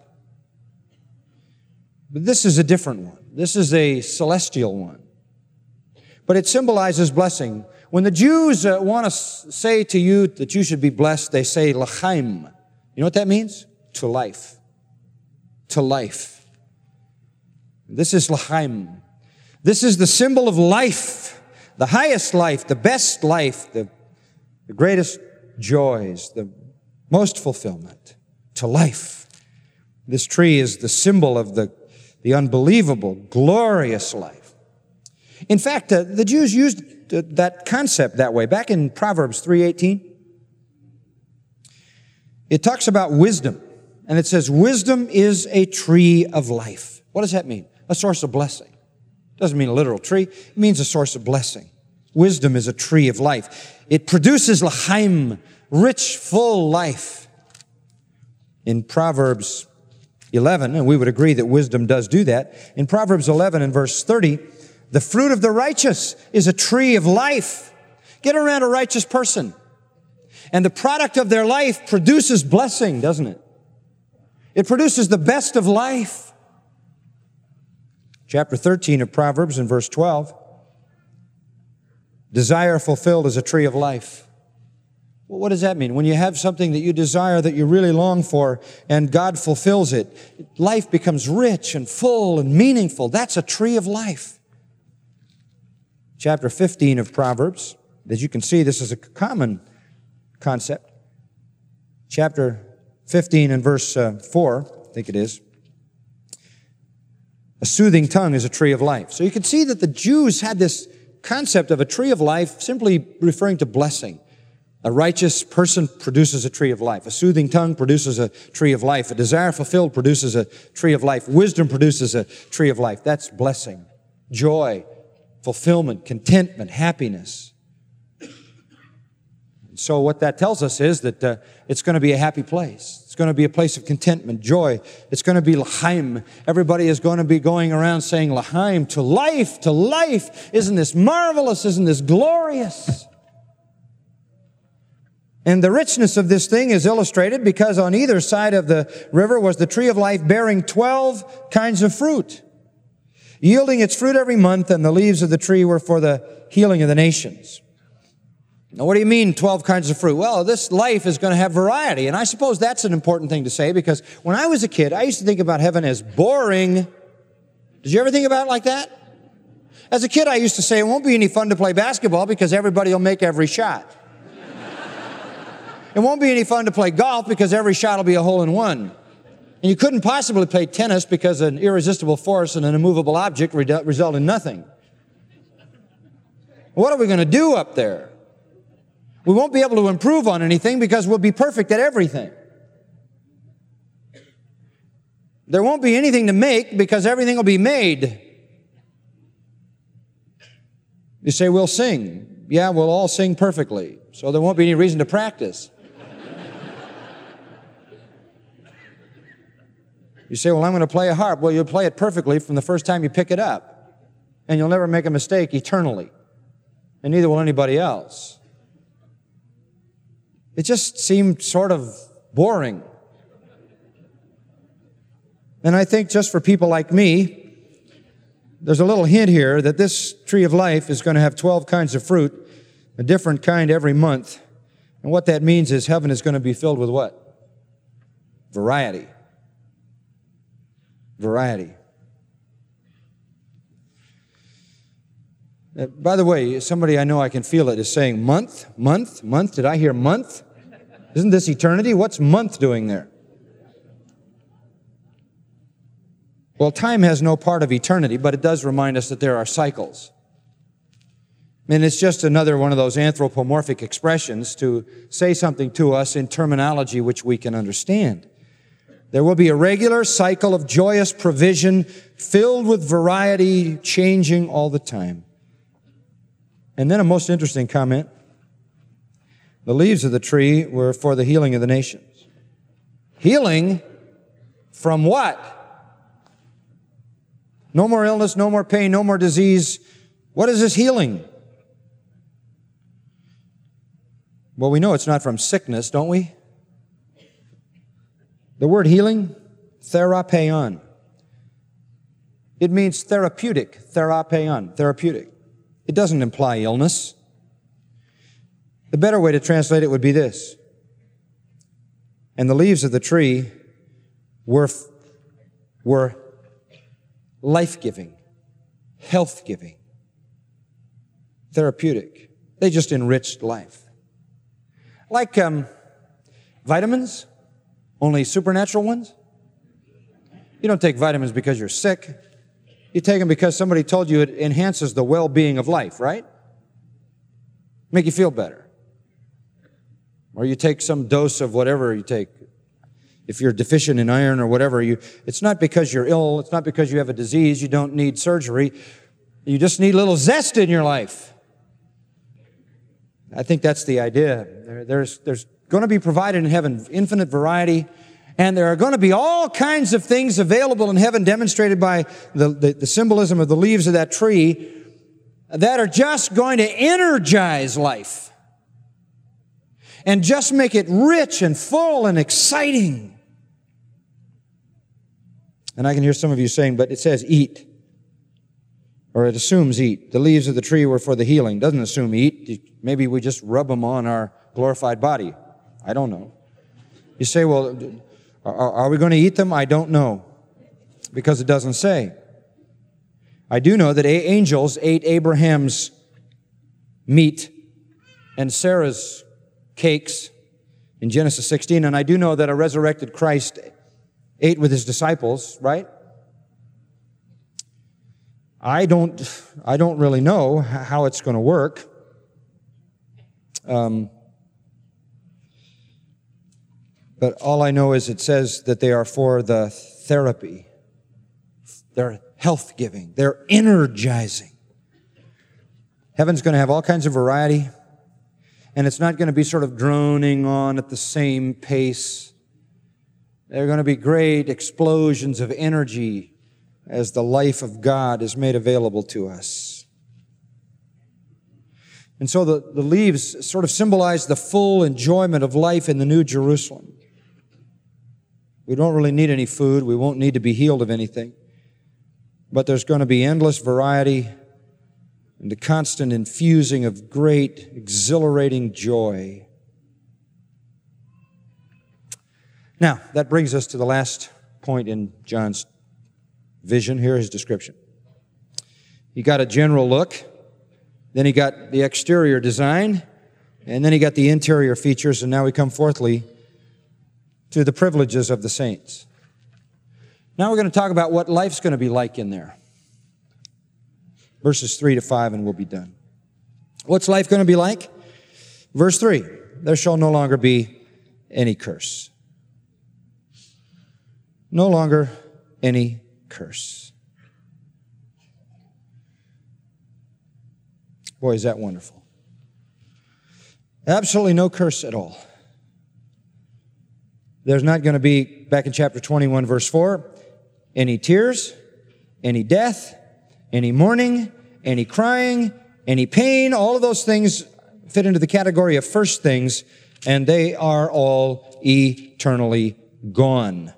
Speaker 2: But this is a different one. This is a celestial one. But it symbolizes blessing. When the Jews uh, want to s- say to you that you should be blessed, they say l'chaim. You know what that means? To life. To life. This is l'chaim. This is the symbol of life. The highest life, the best life, the, the greatest joys, the most fulfillment. To life. This tree is the symbol of the, the unbelievable, glorious life. In fact, uh, the Jews used uh, that concept that way. Back in Proverbs three eighteen, it talks about wisdom. And it says, wisdom is a tree of life. What does that mean? A source of blessing. It doesn't mean a literal tree. It means a source of blessing. Wisdom is a tree of life. It produces l'chaim, rich, full life. In Proverbs eleven, and we would agree that wisdom does do that. In Proverbs eleven and verse thirty, the fruit of the righteous is a tree of life. Get around a righteous person, and the product of their life produces blessing, doesn't it? It produces the best of life. Chapter thirteen of Proverbs in verse twelve, desire fulfilled is a tree of life. Well, what does that mean? When you have something that you desire, that you really long for, and God fulfills it, life becomes rich and full and meaningful. That's a tree of life. Chapter fifteen of Proverbs, as you can see, this is a common concept. Chapter fifteen and verse uh, four, I think it is. A soothing tongue is a tree of life. So you can see that the Jews had this concept of a tree of life simply referring to blessing. A righteous person produces a tree of life. A soothing tongue produces a tree of life. A desire fulfilled produces a tree of life. Wisdom produces a tree of life. That's blessing, joy, fulfillment, contentment, happiness. And so what that tells us is that uh, it's going to be a happy place. It's going to be a place of contentment, joy. It's going to be l'chaim. Everybody is going to be going around saying l'chaim, to life, to life. Isn't this marvelous? Isn't this glorious? And the richness of this thing is illustrated because on either side of the river was the tree of life bearing twelve kinds of fruit, yielding its fruit every month, and the leaves of the tree were for the healing of the nations. Now, what do you mean twelve kinds of fruit? Well, this life is going to have variety, and I suppose that's an important thing to say because when I was a kid, I used to think about heaven as boring. Did you ever think about it like that? As a kid, I used to say it won't be any fun to play basketball because everybody will make every shot. It won't be any fun to play golf because every shot will be a hole-in-one. And you couldn't possibly play tennis because an irresistible force and an immovable object re- result in nothing. What are we going to do up there? We won't be able to improve on anything because we'll be perfect at everything. There won't be anything to make because everything will be made. You say, we'll sing. Yeah, we'll all sing perfectly, so there won't be any reason to practice. You say, well, I'm going to play a harp. Well, you'll play it perfectly from the first time you pick it up, and you'll never make a mistake eternally, and neither will anybody else. It just seemed sort of boring. And I think just for people like me, there's a little hint here that this tree of life is going to have twelve kinds of fruit, a different kind every month. And what that means is heaven is going to be filled with what? Variety. Variety. Uh, by the way, somebody I know I can feel it is saying month, month, month. Did I hear month? Isn't this eternity? What's month doing there? Well, time has no part of eternity, but it does remind us that there are cycles. And it's just another one of those anthropomorphic expressions to say something to us in terminology which we can understand. There will be a regular cycle of joyous provision filled with variety, changing all the time. And then a most interesting comment. The leaves of the tree were for the healing of the nations. Healing from what? No more illness, no more pain, no more disease. What is this healing? Well, we know it's not from sickness, don't we? The word healing, therapeon. It means therapeutic, therapeon, therapeutic. It doesn't imply illness. The better way to translate it would be this. And the leaves of the tree were, were life-giving, health-giving, therapeutic. They just enriched life. Like um, vitamins, only supernatural ones. You don't take vitamins because you're sick. You take them because somebody told you it enhances the well-being of life, right? Make you feel better. Or you take some dose of whatever you take. If you're deficient in iron or whatever, you, it's not because you're ill. It's not because you have a disease. You don't need surgery. You just need a little zest in your life. I think that's the idea. There, there's, there's going to be provided in heaven infinite variety, and there are going to be all kinds of things available in heaven demonstrated by the, the, the symbolism of the leaves of that tree that are just going to energize life and just make it rich and full and exciting. And I can hear some of you saying, but it says eat. Or it assumes eat. The leaves of the tree were for the healing. Doesn't assume eat. Maybe we just rub them on our glorified body. I don't know. You say, well, are, are we going to eat them? I don't know. Because it doesn't say. I do know that angels ate Abraham's meat and Sarah's cakes in Genesis sixteen, and I do know that a resurrected Christ ate with his disciples, right? I don't, I don't really know how it's going to work. Um, but all I know is it says that they are for the therapy. They're health-giving. They're energizing. Heaven's going to have all kinds of variety. And it's not going to be sort of droning on at the same pace. There are going to be great explosions of energy as the life of God is made available to us. And so the, the leaves sort of symbolize the full enjoyment of life in the New Jerusalem. We don't really need any food. We won't need to be healed of anything. But there's going to be endless variety and the constant infusing of great, exhilarating joy. Now, that brings us to the last point in John's vision. Here is his description. He got a general look, then he got the exterior design, and then he got the interior features, and now we come fourthly to the privileges of the saints. Now we're going to talk about what life's going to be like in there. Verses three to five, and we'll be done. What's life going to be like? Verse three, there shall no longer be any curse. No longer any curse. Boy, is that wonderful. Absolutely no curse at all. There's not going to be, back in chapter twenty-one, verse four, any tears, any death, any mourning, any crying, any pain. All of those things fit into the category of first things, and they are all eternally gone.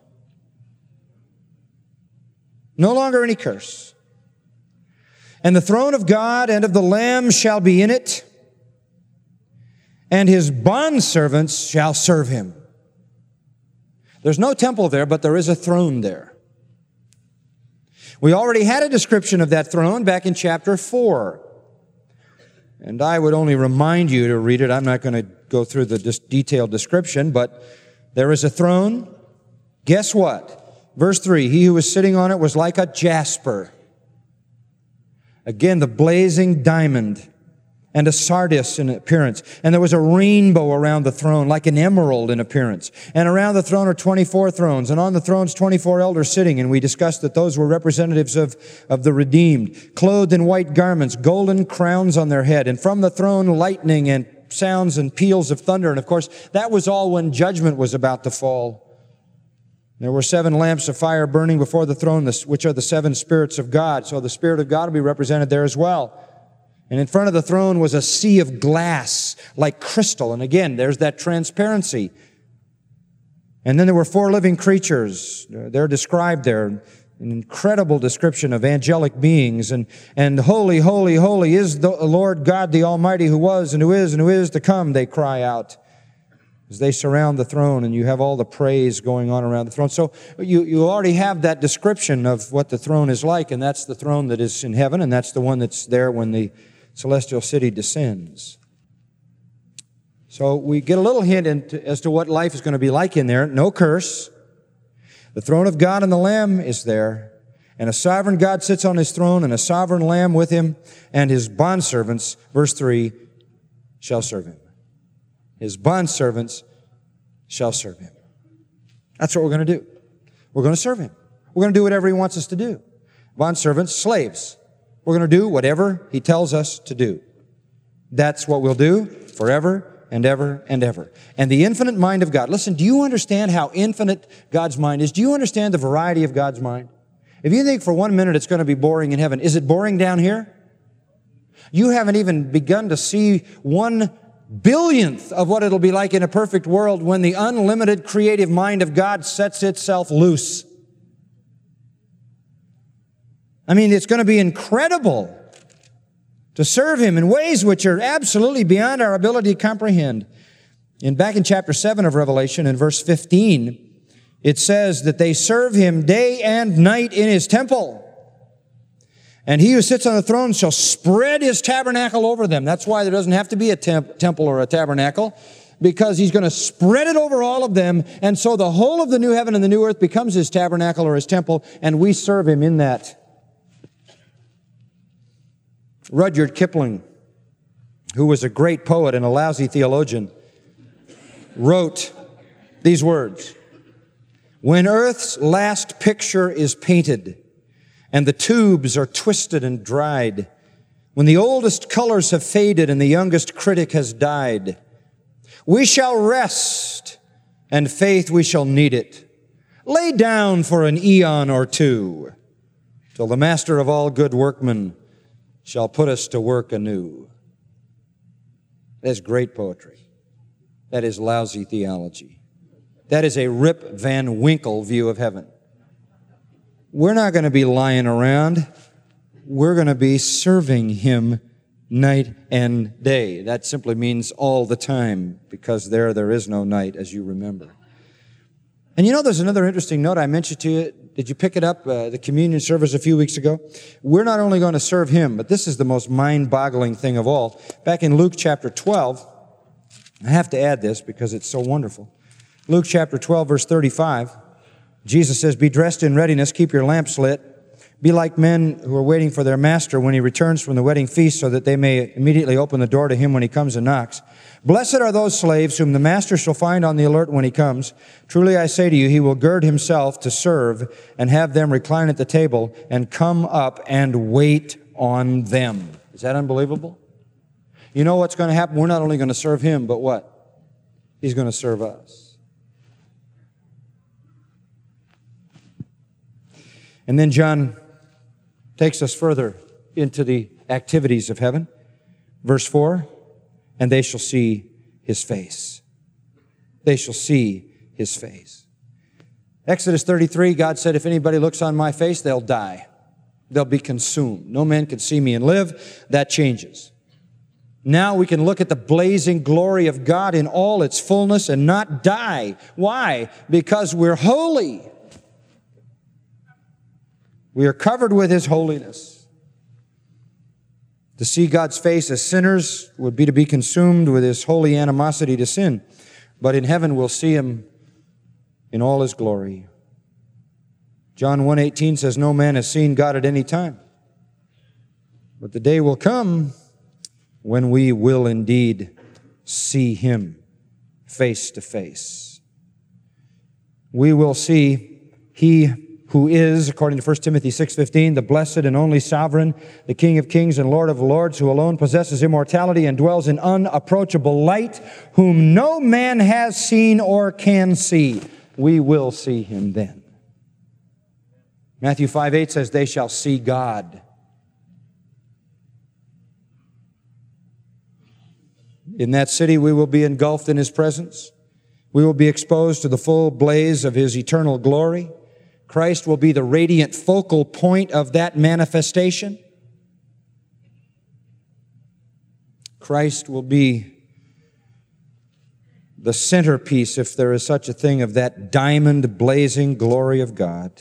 Speaker 2: No longer any curse. And the throne of God and of the Lamb shall be in it, and his bondservants shall serve him. There's no temple there, but there is a throne there. We already had a description of that throne back in chapter four. And I would only remind you to read it. I'm not going to go through the dis- detailed description, but there is a throne. Guess what? Verse three, he who was sitting on it was like a jasper. Again, the blazing diamond, and a sardius in appearance. And there was a rainbow around the throne, like an emerald in appearance. And around the throne are twenty-four thrones, and on the thrones twenty-four elders sitting. And we discussed that those were representatives of, of the redeemed, clothed in white garments, golden crowns on their head. And from the throne, lightning and sounds and peals of thunder. And of course, that was all when judgment was about to fall. There were seven lamps of fire burning before the throne, which are the seven spirits of God. So the Spirit of God will be represented there as well. And in front of the throne was a sea of glass, like crystal. And again, there's that transparency. And then there were four living creatures. They're described there. An incredible description of angelic beings. And, and holy, holy, holy is the Lord God, the Almighty, who was and who is and who is to come, they cry out as they surround the throne, and you have all the praise going on around the throne. So you, you already have that description of what the throne is like, and that's the throne that is in heaven, and that's the one that's there when the celestial city descends. So we get a little hint into, as to what life is going to be like in there. No curse. The throne of God and the Lamb is there, and a sovereign God sits on his throne, and a sovereign Lamb with him, and his bondservants, verse three, shall serve him. His bondservants shall serve him. That's what we're going to do. We're going to serve him. We're going to do whatever he wants us to do. Bondservants, slaves. We're going to do whatever he tells us to do. That's what we'll do forever and ever and ever. And the infinite mind of God. Listen, do you understand how infinite God's mind is? Do you understand the variety of God's mind? If you think for one minute it's going to be boring in heaven, is it boring down here? You haven't even begun to see one billionth of what it'll be like in a perfect world when the unlimited creative mind of God sets itself loose. I mean, it's going to be incredible to serve him in ways which are absolutely beyond our ability to comprehend. In back in chapter seven of Revelation, in verse fifteen, it says that they serve him day and night in his temple. And he who sits on the throne shall spread his tabernacle over them. That's why there doesn't have to be a temp- temple or a tabernacle, because he's going to spread it over all of them. And so the whole of the new heaven and the new earth becomes his tabernacle or his temple, and we serve him in that. Rudyard Kipling, who was a great poet and a lousy theologian, wrote these words: "When earth's last picture is painted, and the tubes are twisted and dried, when the oldest colors have faded and the youngest critic has died, we shall rest, and faith we shall need it. Lay down for an eon or two, till the master of all good workmen shall put us to work anew." That is great poetry. That is lousy theology. That is a Rip Van Winkle view of heaven. We're not going to be lying around. We're going to be serving him night and day. That simply means all the time, because there, there is no night, as you remember. And you know, there's another interesting note I mentioned to you. Did you pick it up? Uh, the communion service a few weeks ago. We're not only going to serve him, but this is the most mind-boggling thing of all. Back in Luke chapter twelve, I have to add this because it's so wonderful. Luke chapter twelve, verse thirty-five, Jesus says, "Be dressed in readiness, keep your lamps lit. Be like men who are waiting for their master when he returns from the wedding feast, so that they may immediately open the door to him when he comes and knocks. Blessed are those slaves whom the master shall find on the alert when he comes. Truly I say to you, he will gird himself to serve and have them recline at the table and come up and wait on them." Is that unbelievable? You know what's going to happen? We're not only going to serve him, but what? He's going to serve us. And then John takes us further into the activities of heaven. Verse four, "And they shall see his face." They shall see his face. Exodus thirty-three, God said, "If anybody looks on my face, they'll die. They'll be consumed. No man can see me and live." That changes. Now we can look at the blazing glory of God in all its fullness and not die. Why? Because we're holy. We are covered with his holiness. To see God's face as sinners would be to be consumed with his holy animosity to sin. But in heaven we'll see him in all his glory. John one eighteen says, "No man has seen God at any time. But the day will come when we will indeed see him face to face." We will see he who is, according to First Timothy six fifteen, the blessed and only sovereign, the King of kings and Lord of lords, who alone possesses immortality and dwells in unapproachable light, whom no man has seen or can see. We will see him then. Matthew five eight says, "They shall see God." In that city we will be engulfed in his presence. We will be exposed to the full blaze of his eternal glory. Christ will be the radiant focal point of that manifestation. Christ will be the centerpiece, if there is such a thing, of that diamond blazing glory of God.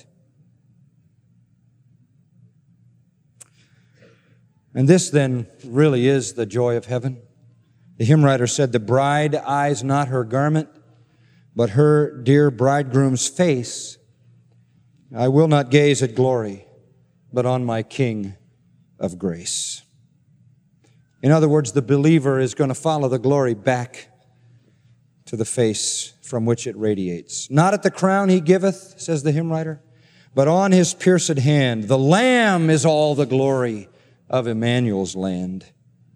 Speaker 2: And this then really is the joy of heaven. The hymn writer said, "The bride eyes not her garment, but her dear bridegroom's face. I will not gaze at glory, but on my King of grace." In other words, the believer is going to follow the glory back to the face from which it radiates. Not at the crown he giveth, says the hymn writer, but on his pierced hand. The Lamb is all the glory of Emmanuel's land.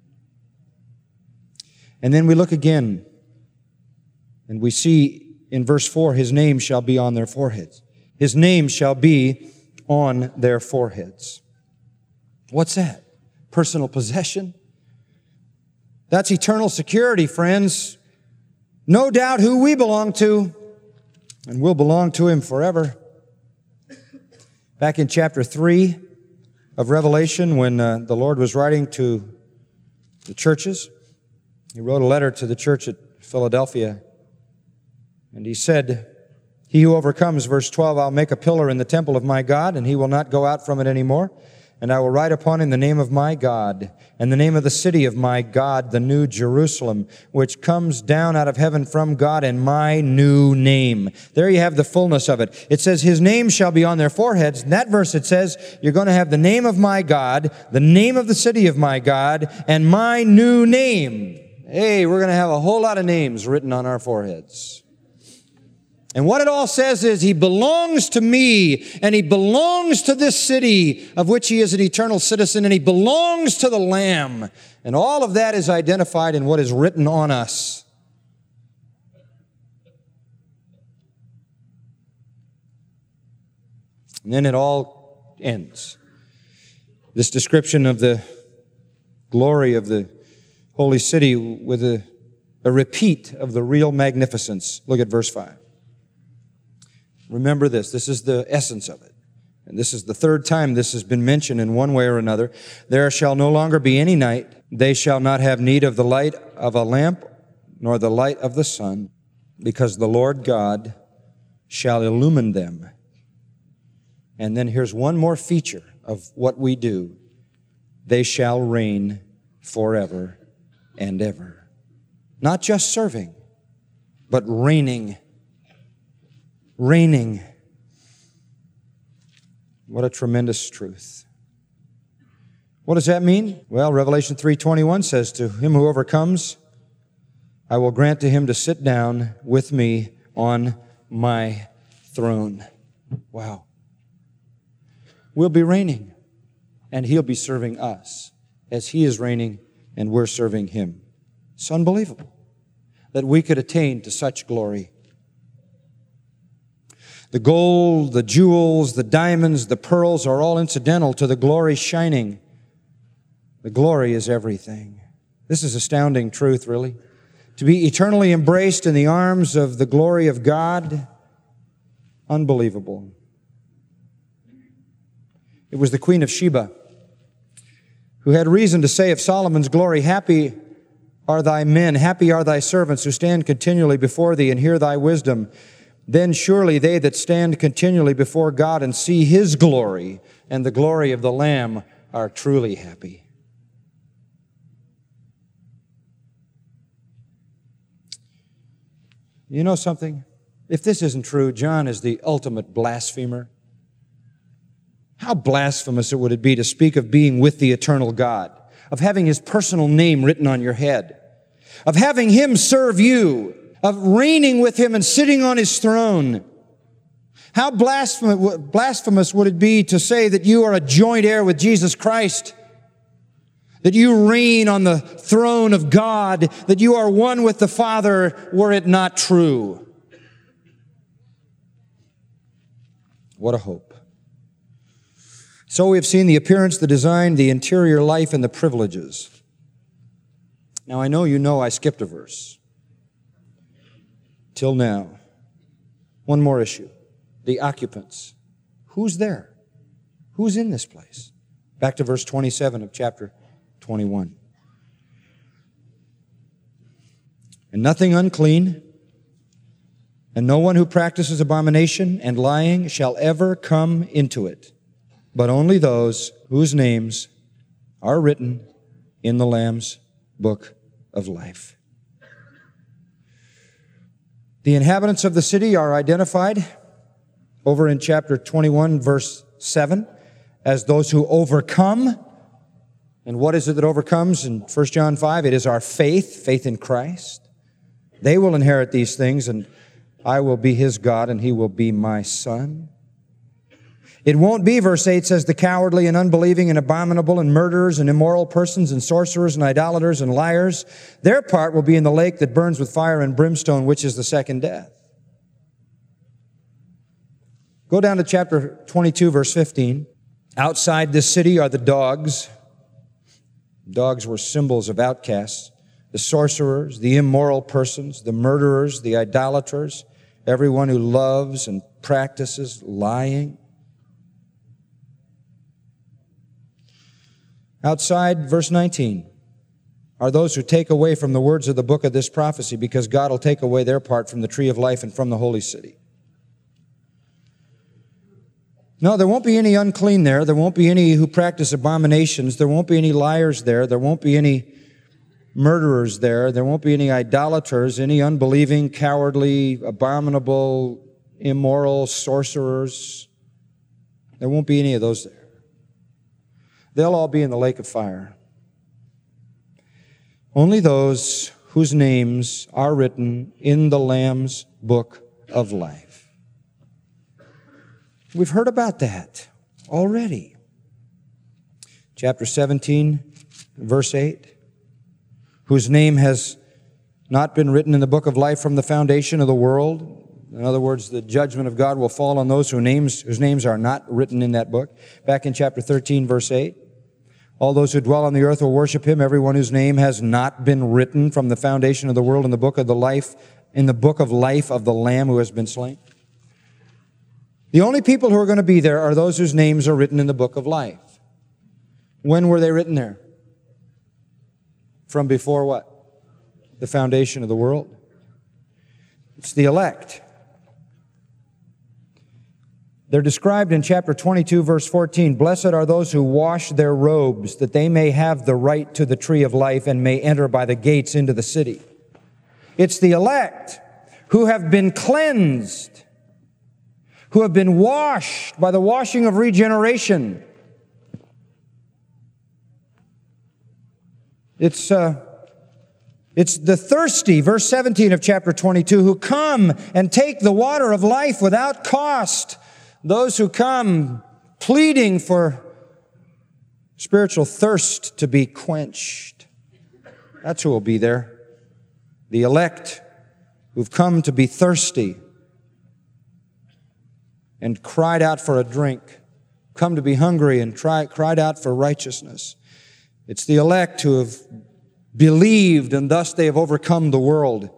Speaker 2: And then we look again, and we see in verse four, his name shall be on their foreheads. His name shall be on their foreheads. What's that? Personal possession? That's eternal security, friends. No doubt who we belong to, and we'll belong to him forever. Back in chapter three of Revelation, when uh, the Lord was writing to the churches, he wrote a letter to the church at Philadelphia, and he said, he who overcomes, verse twelve, I'll make a pillar in the temple of my God, and he will not go out from it anymore. And I will write upon him the name of my God, and the name of the city of my God, the new Jerusalem, which comes down out of heaven from God, and my new name. There you have the fullness of it. It says, his name shall be on their foreheads. In that verse it says, you're going to have the name of my God, the name of the city of my God, and my new name. Hey, we're going to have a whole lot of names written on our foreheads. And what it all says is, he belongs to me, and he belongs to this city of which he is an eternal citizen, and he belongs to the Lamb. And all of that is identified in what is written on us. And then it all ends. This description of the glory of the holy city with a, a repeat of the real magnificence. Look at verse five. Remember this. This is the essence of it. And this is the third time this has been mentioned in one way or another. There shall no longer be any night. They shall not have need of the light of a lamp, nor the light of the sun, because the Lord God shall illumine them. And then here's one more feature of what we do. They shall reign forever and ever. Not just serving, but reigning. Reigning. What a tremendous truth. What does that mean? Well, Revelation three twenty-one says, to him who overcomes, I will grant to him to sit down with me on my throne. Wow. We'll be reigning, and he'll be serving us as he is reigning and we're serving him. It's unbelievable that we could attain to such glory. The gold, the jewels, the diamonds, the pearls are all incidental to the glory shining. The glory is everything. This is astounding truth, really. To be eternally embraced in the arms of the glory of God, unbelievable. It was the Queen of Sheba who had reason to say of Solomon's glory, happy are thy men, happy are thy servants who stand continually before thee and hear thy wisdom. Then surely they that stand continually before God and see his glory and the glory of the Lamb are truly happy. You know something? If this isn't true, John is the ultimate blasphemer. How blasphemous it would it be to speak of being with the eternal God, of having his personal name written on your head, of having him serve you, of reigning with him and sitting on his throne. How blasphemous would it be to say that you are a joint heir with Jesus Christ, that you reign on the throne of God, that you are one with the Father, were it not true? What a hope. So we have seen the appearance, the design, the interior life, and the privileges. Now I know you know I skipped a verse. Till now. One more issue. The occupants. Who's there? Who's in this place? Back to verse twenty-seven of chapter twenty-one. And nothing unclean, and no one who practices abomination and lying shall ever come into it, but only those whose names are written in the Lamb's book of life. The inhabitants of the city are identified over in chapter twenty-one, verse seven, as those who overcome. And what is it that overcomes? In First John five, it is our faith, faith in Christ. They will inherit these things, and I will be his God, and he will be my son. It won't be, verse eight says, the cowardly and unbelieving and abominable and murderers and immoral persons and sorcerers and idolaters and liars. Their part will be in the lake that burns with fire and brimstone, which is the second death. Go down to chapter twenty-two, verse fifteen. Outside this city are the dogs. Dogs were symbols of outcasts. The sorcerers, the immoral persons, the murderers, the idolaters, everyone who loves and practices lying. Outside, verse nineteen, are those who take away from the words of the book of this prophecy, because God will take away their part from the tree of life and from the holy city. No, there won't be any unclean there. There won't be any who practice abominations. There won't be any liars there. There won't be any murderers there. There won't be any idolaters, any unbelieving, cowardly, abominable, immoral sorcerers. There won't be any of those there. They'll all be in the lake of fire. Only those whose names are written in the Lamb's book of life. We've heard about that already. Chapter seventeen, verse eight. Whose name has not been written in the book of life from the foundation of the world. In other words, the judgment of God will fall on those whose names, whose names are not written in that book. Back in chapter thirteen, verse eight. All those who dwell on the earth will worship him, everyone whose name has not been written from the foundation of the world in the book of the life, in the book of life of the Lamb who has been slain. The only people who are going to be there are those whose names are written in the book of life. When were they written there? From before what? The foundation of the world. It's the elect. They're described in chapter twenty-two, verse fourteen. Blessed are those who wash their robes, that they may have the right to the tree of life and may enter by the gates into the city. It's the elect who have been cleansed, who have been washed by the washing of regeneration. It's, uh, it's the thirsty, verse seventeen of chapter twenty-two, who come and take the water of life without cost. Those who come pleading for spiritual thirst to be quenched. That's who will be there. The elect who've come to be thirsty and cried out for a drink, come to be hungry and try, cried out for righteousness. It's the elect who have believed and thus they have overcome the world.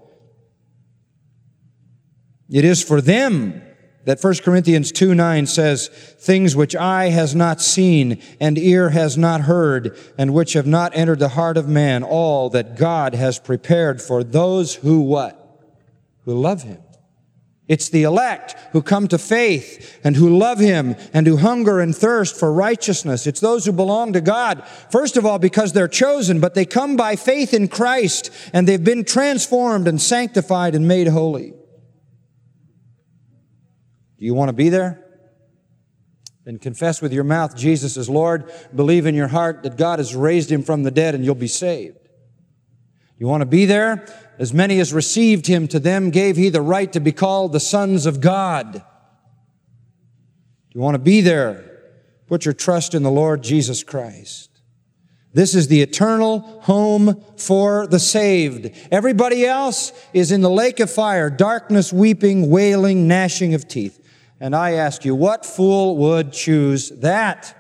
Speaker 2: It is for them that First Corinthians two nine says, things which eye has not seen and ear has not heard and which have not entered the heart of man, all that God has prepared for those who what? Who love him. It's the elect who come to faith and who love him and who hunger and thirst for righteousness. It's those who belong to God, first of all, because they're chosen, but they come by faith in Christ and they've been transformed and sanctified and made holy. Do you want to be there? Then confess with your mouth Jesus is Lord. Believe in your heart that God has raised him from the dead and you'll be saved. You want to be there? As many as received him, to them gave he the right to be called the sons of God. Do you want to be there? Put your trust in the Lord Jesus Christ. This is the eternal home for the saved. Everybody else is in the lake of fire, darkness, weeping, wailing, gnashing of teeth. And I ask you, what fool would choose that?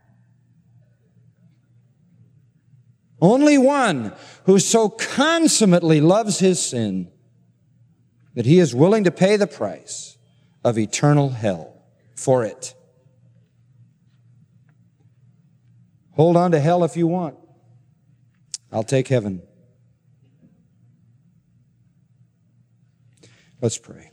Speaker 2: Only one who so consummately loves his sin that he is willing to pay the price of eternal hell for it. Hold on to hell if you want. I'll take heaven. Let's pray.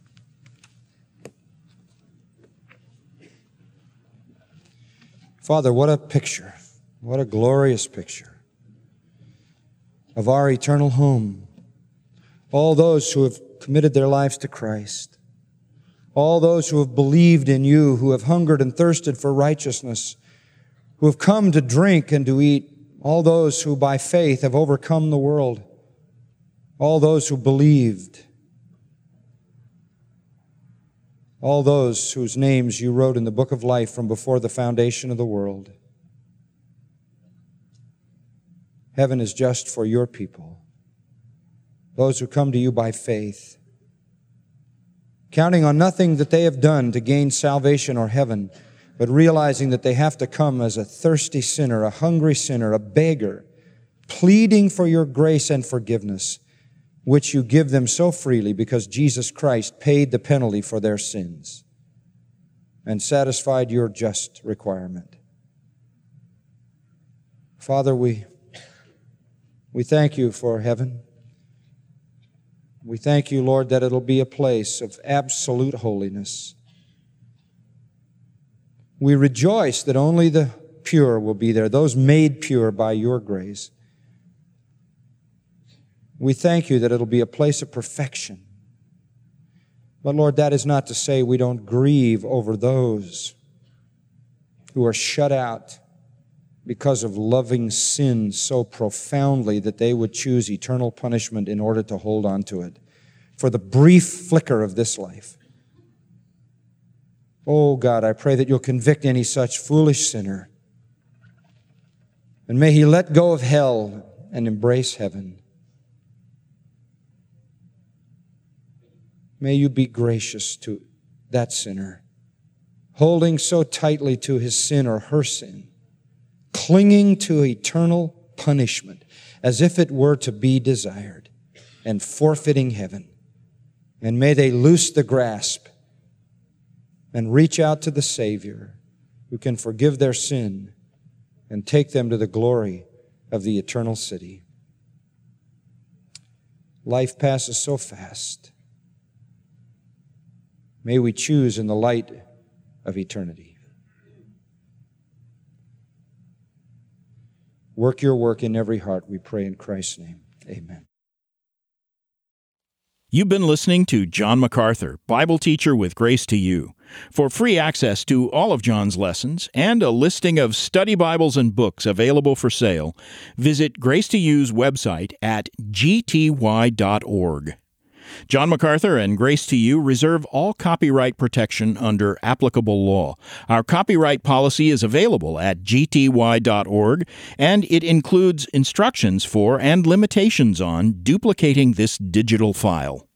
Speaker 2: Father, what a picture, what a glorious picture of our eternal home. All those who have committed their lives to Christ, all those who have believed in you, who have hungered and thirsted for righteousness, who have come to drink and to eat, all those who by faith have overcome the world. all those who believed, all those whose names you wrote in the book of life from before the foundation of the world. Heaven is just for your people, those who come to you by faith, counting on nothing that they have done to gain salvation or heaven, but realizing that they have to come as a thirsty sinner, a hungry sinner, a beggar, pleading for your grace and forgiveness, which you give them so freely because Jesus Christ paid the penalty for their sins and satisfied your just requirement. Father, we, we thank you for heaven. We thank you, Lord, that it'll be a place of absolute holiness. We rejoice that only the pure will be there, those made pure by your grace. We thank you that it'll be a place of perfection. But Lord, that is not to say we don't grieve over those who are shut out because of loving sin so profoundly that they would choose eternal punishment in order to hold on to it for the brief flicker of this life. Oh God, I pray that you'll convict any such foolish sinner, and may he let go of hell and embrace heaven. May you be gracious to that sinner, holding so tightly to his sin or her sin, clinging to eternal punishment as if it were to be desired, and forfeiting heaven. And may they loose the grasp and reach out to the Savior who can forgive their sin and take them to the glory of the eternal city. Life passes so fast. May we choose in the light of eternity. Work your work in every heart, we pray in Christ's name. Amen.
Speaker 1: You've been listening to John MacArthur, Bible teacher with Grace to You. For free access to all of John's lessons and a listing of study Bibles and books available for sale, visit Grace to You's website at g t y dot org. John MacArthur and Grace to You reserve all copyright protection under applicable law. Our copyright policy is available at g t y dot org, and it includes instructions for and limitations on duplicating this digital file.